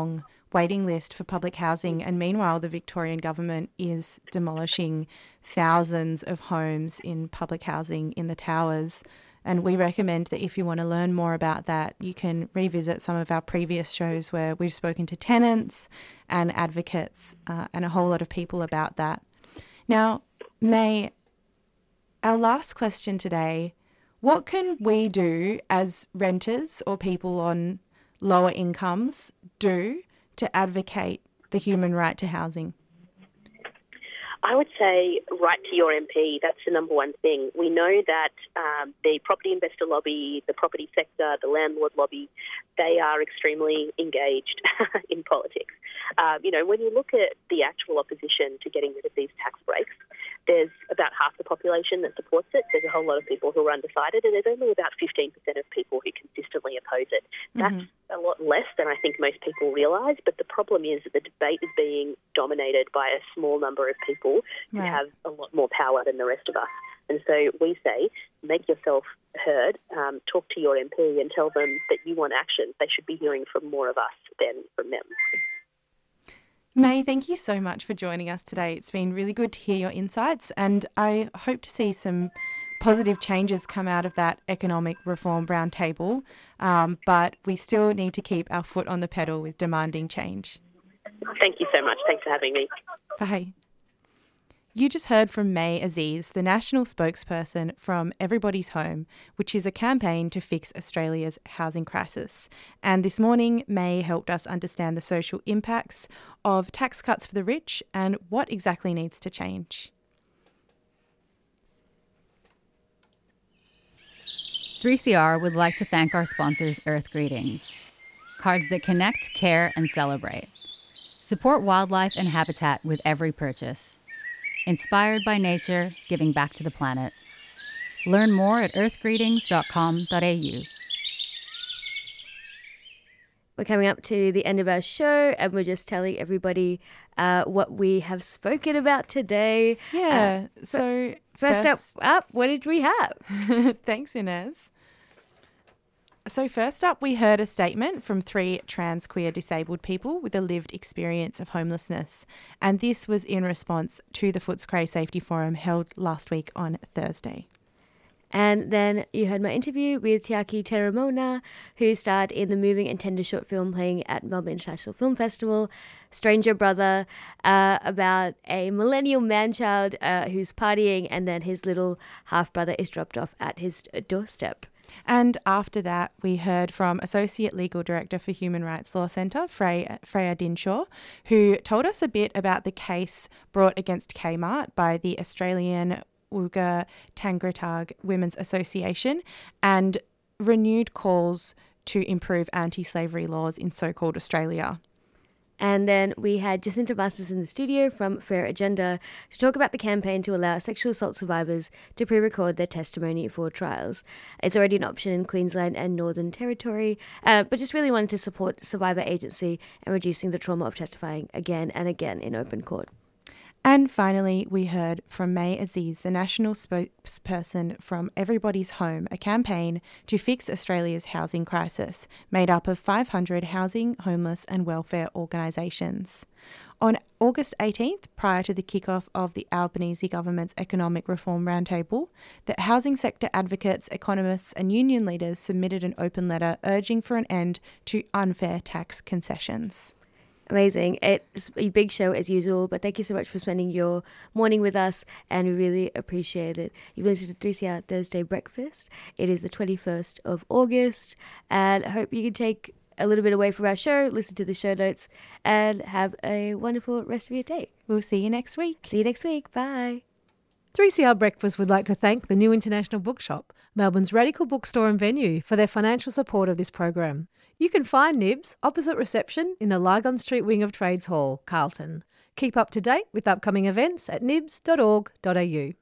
[SPEAKER 1] waiting list for public housing, and meanwhile the Victorian government is demolishing thousands of homes in public housing in the Towers. And we recommend that if you want to learn more about that, you can revisit some of our previous shows where we've spoken to tenants and advocates uh, and a whole lot of people about that. Now, May, our last question today, what can we do as renters or people on lower incomes do to advocate the human right to housing?
[SPEAKER 3] I would say write to your M P. That's the number one thing. We know that um, the property investor lobby, the property sector, the landlord lobby, they are extremely engaged in politics. Uh, you know, when you look at the actual opposition to getting rid of these tax breaks, there's about half the population that supports it. There's a whole lot of people who are undecided, and there's only about fifteen percent of people who consistently oppose it. That's mm-hmm. a lot less than I think most people realise, but the problem is that the debate is being dominated by a small number of people who
[SPEAKER 1] Right.
[SPEAKER 3] have a lot more power than the rest of us. And so we say, make yourself heard, um, talk to your M P and tell them that you want action. They should be hearing from more of us than from them.
[SPEAKER 1] May, thank you so much for joining us today. It's been really good to hear your insights, and I hope to see some positive changes come out of that economic reform roundtable, um, but we still need to keep our foot on the pedal with demanding change.
[SPEAKER 3] Thank you so much. Thanks for having me.
[SPEAKER 1] Bye. You just heard from May Aziz, the national spokesperson from Everybody's Home, which is a campaign to fix Australia's housing crisis. And this morning, May helped us understand the social impacts of tax cuts for the rich and what exactly needs to change.
[SPEAKER 5] three C R would like to thank our sponsors, Earth Greetings, cards that connect, care, and celebrate. Support wildlife and habitat with every purchase. Inspired by nature, giving back to the planet. Learn more at earth greetings dot com dot a u.
[SPEAKER 12] We're coming up to the end of our show, and we're just telling everybody uh, what we have spoken about today.
[SPEAKER 1] Yeah,
[SPEAKER 12] Uh,
[SPEAKER 1] so
[SPEAKER 12] first,
[SPEAKER 1] first-
[SPEAKER 12] up, up, what did we have?
[SPEAKER 1] Thanks, Inez. So first up, we heard a statement from three trans queer disabled people with a lived experience of homelessness. And this was in response to the Footscray Safety Forum held last week on Thursday.
[SPEAKER 12] And then you heard my interview with Tiaki Teramona, who starred in the moving and tender short film playing at Melbourne International Film Festival, Stranger Brother, uh, about a millennial man-child uh, who's partying, and then his little half-brother is dropped off at his doorstep.
[SPEAKER 1] And after that, we heard from Associate Legal Director for Human Rights Law Centre, Freya, Freya Dinshaw, who told us a bit about the case brought against Kmart by the Australian Uyghur Tangratag Women's Association and renewed calls to improve anti-slavery laws in so-called Australia.
[SPEAKER 12] And then we had Jacinta Masters in the studio from Fair Agenda to talk about the campaign to allow sexual assault survivors to pre-record their testimony for trials. It's already an option in Queensland and Northern Territory, uh, but just really wanted to support survivor agency and reducing the trauma of testifying again and again in open court.
[SPEAKER 1] And finally, we heard from May Aziz, the national spokesperson from Everybody's Home, a campaign to fix Australia's housing crisis, made up of five hundred housing, homeless and welfare organisations. On August eighteenth, prior to the kick-off of the Albanese government's Economic Reform Roundtable, the housing sector advocates, economists and union leaders submitted an open letter urging for an end to unfair tax concessions.
[SPEAKER 12] Amazing. It's a big show as usual, but thank you so much for spending your morning with us, and we really appreciate it. You've listened to three C R Thursday Breakfast. It is the twenty-first of August, and I hope you can take a little bit away from our show, listen to the show notes, and have a wonderful rest of your day.
[SPEAKER 1] We'll see you next week.
[SPEAKER 12] See you next week. Bye.
[SPEAKER 4] three C R Breakfast would like to thank the New International Bookshop, Melbourne's radical bookstore and venue, for their financial support of this program. You can find Nibs opposite reception in the Lygon Street wing of Trades Hall, Carlton. Keep up to date with upcoming events at nibs dot org dot a u.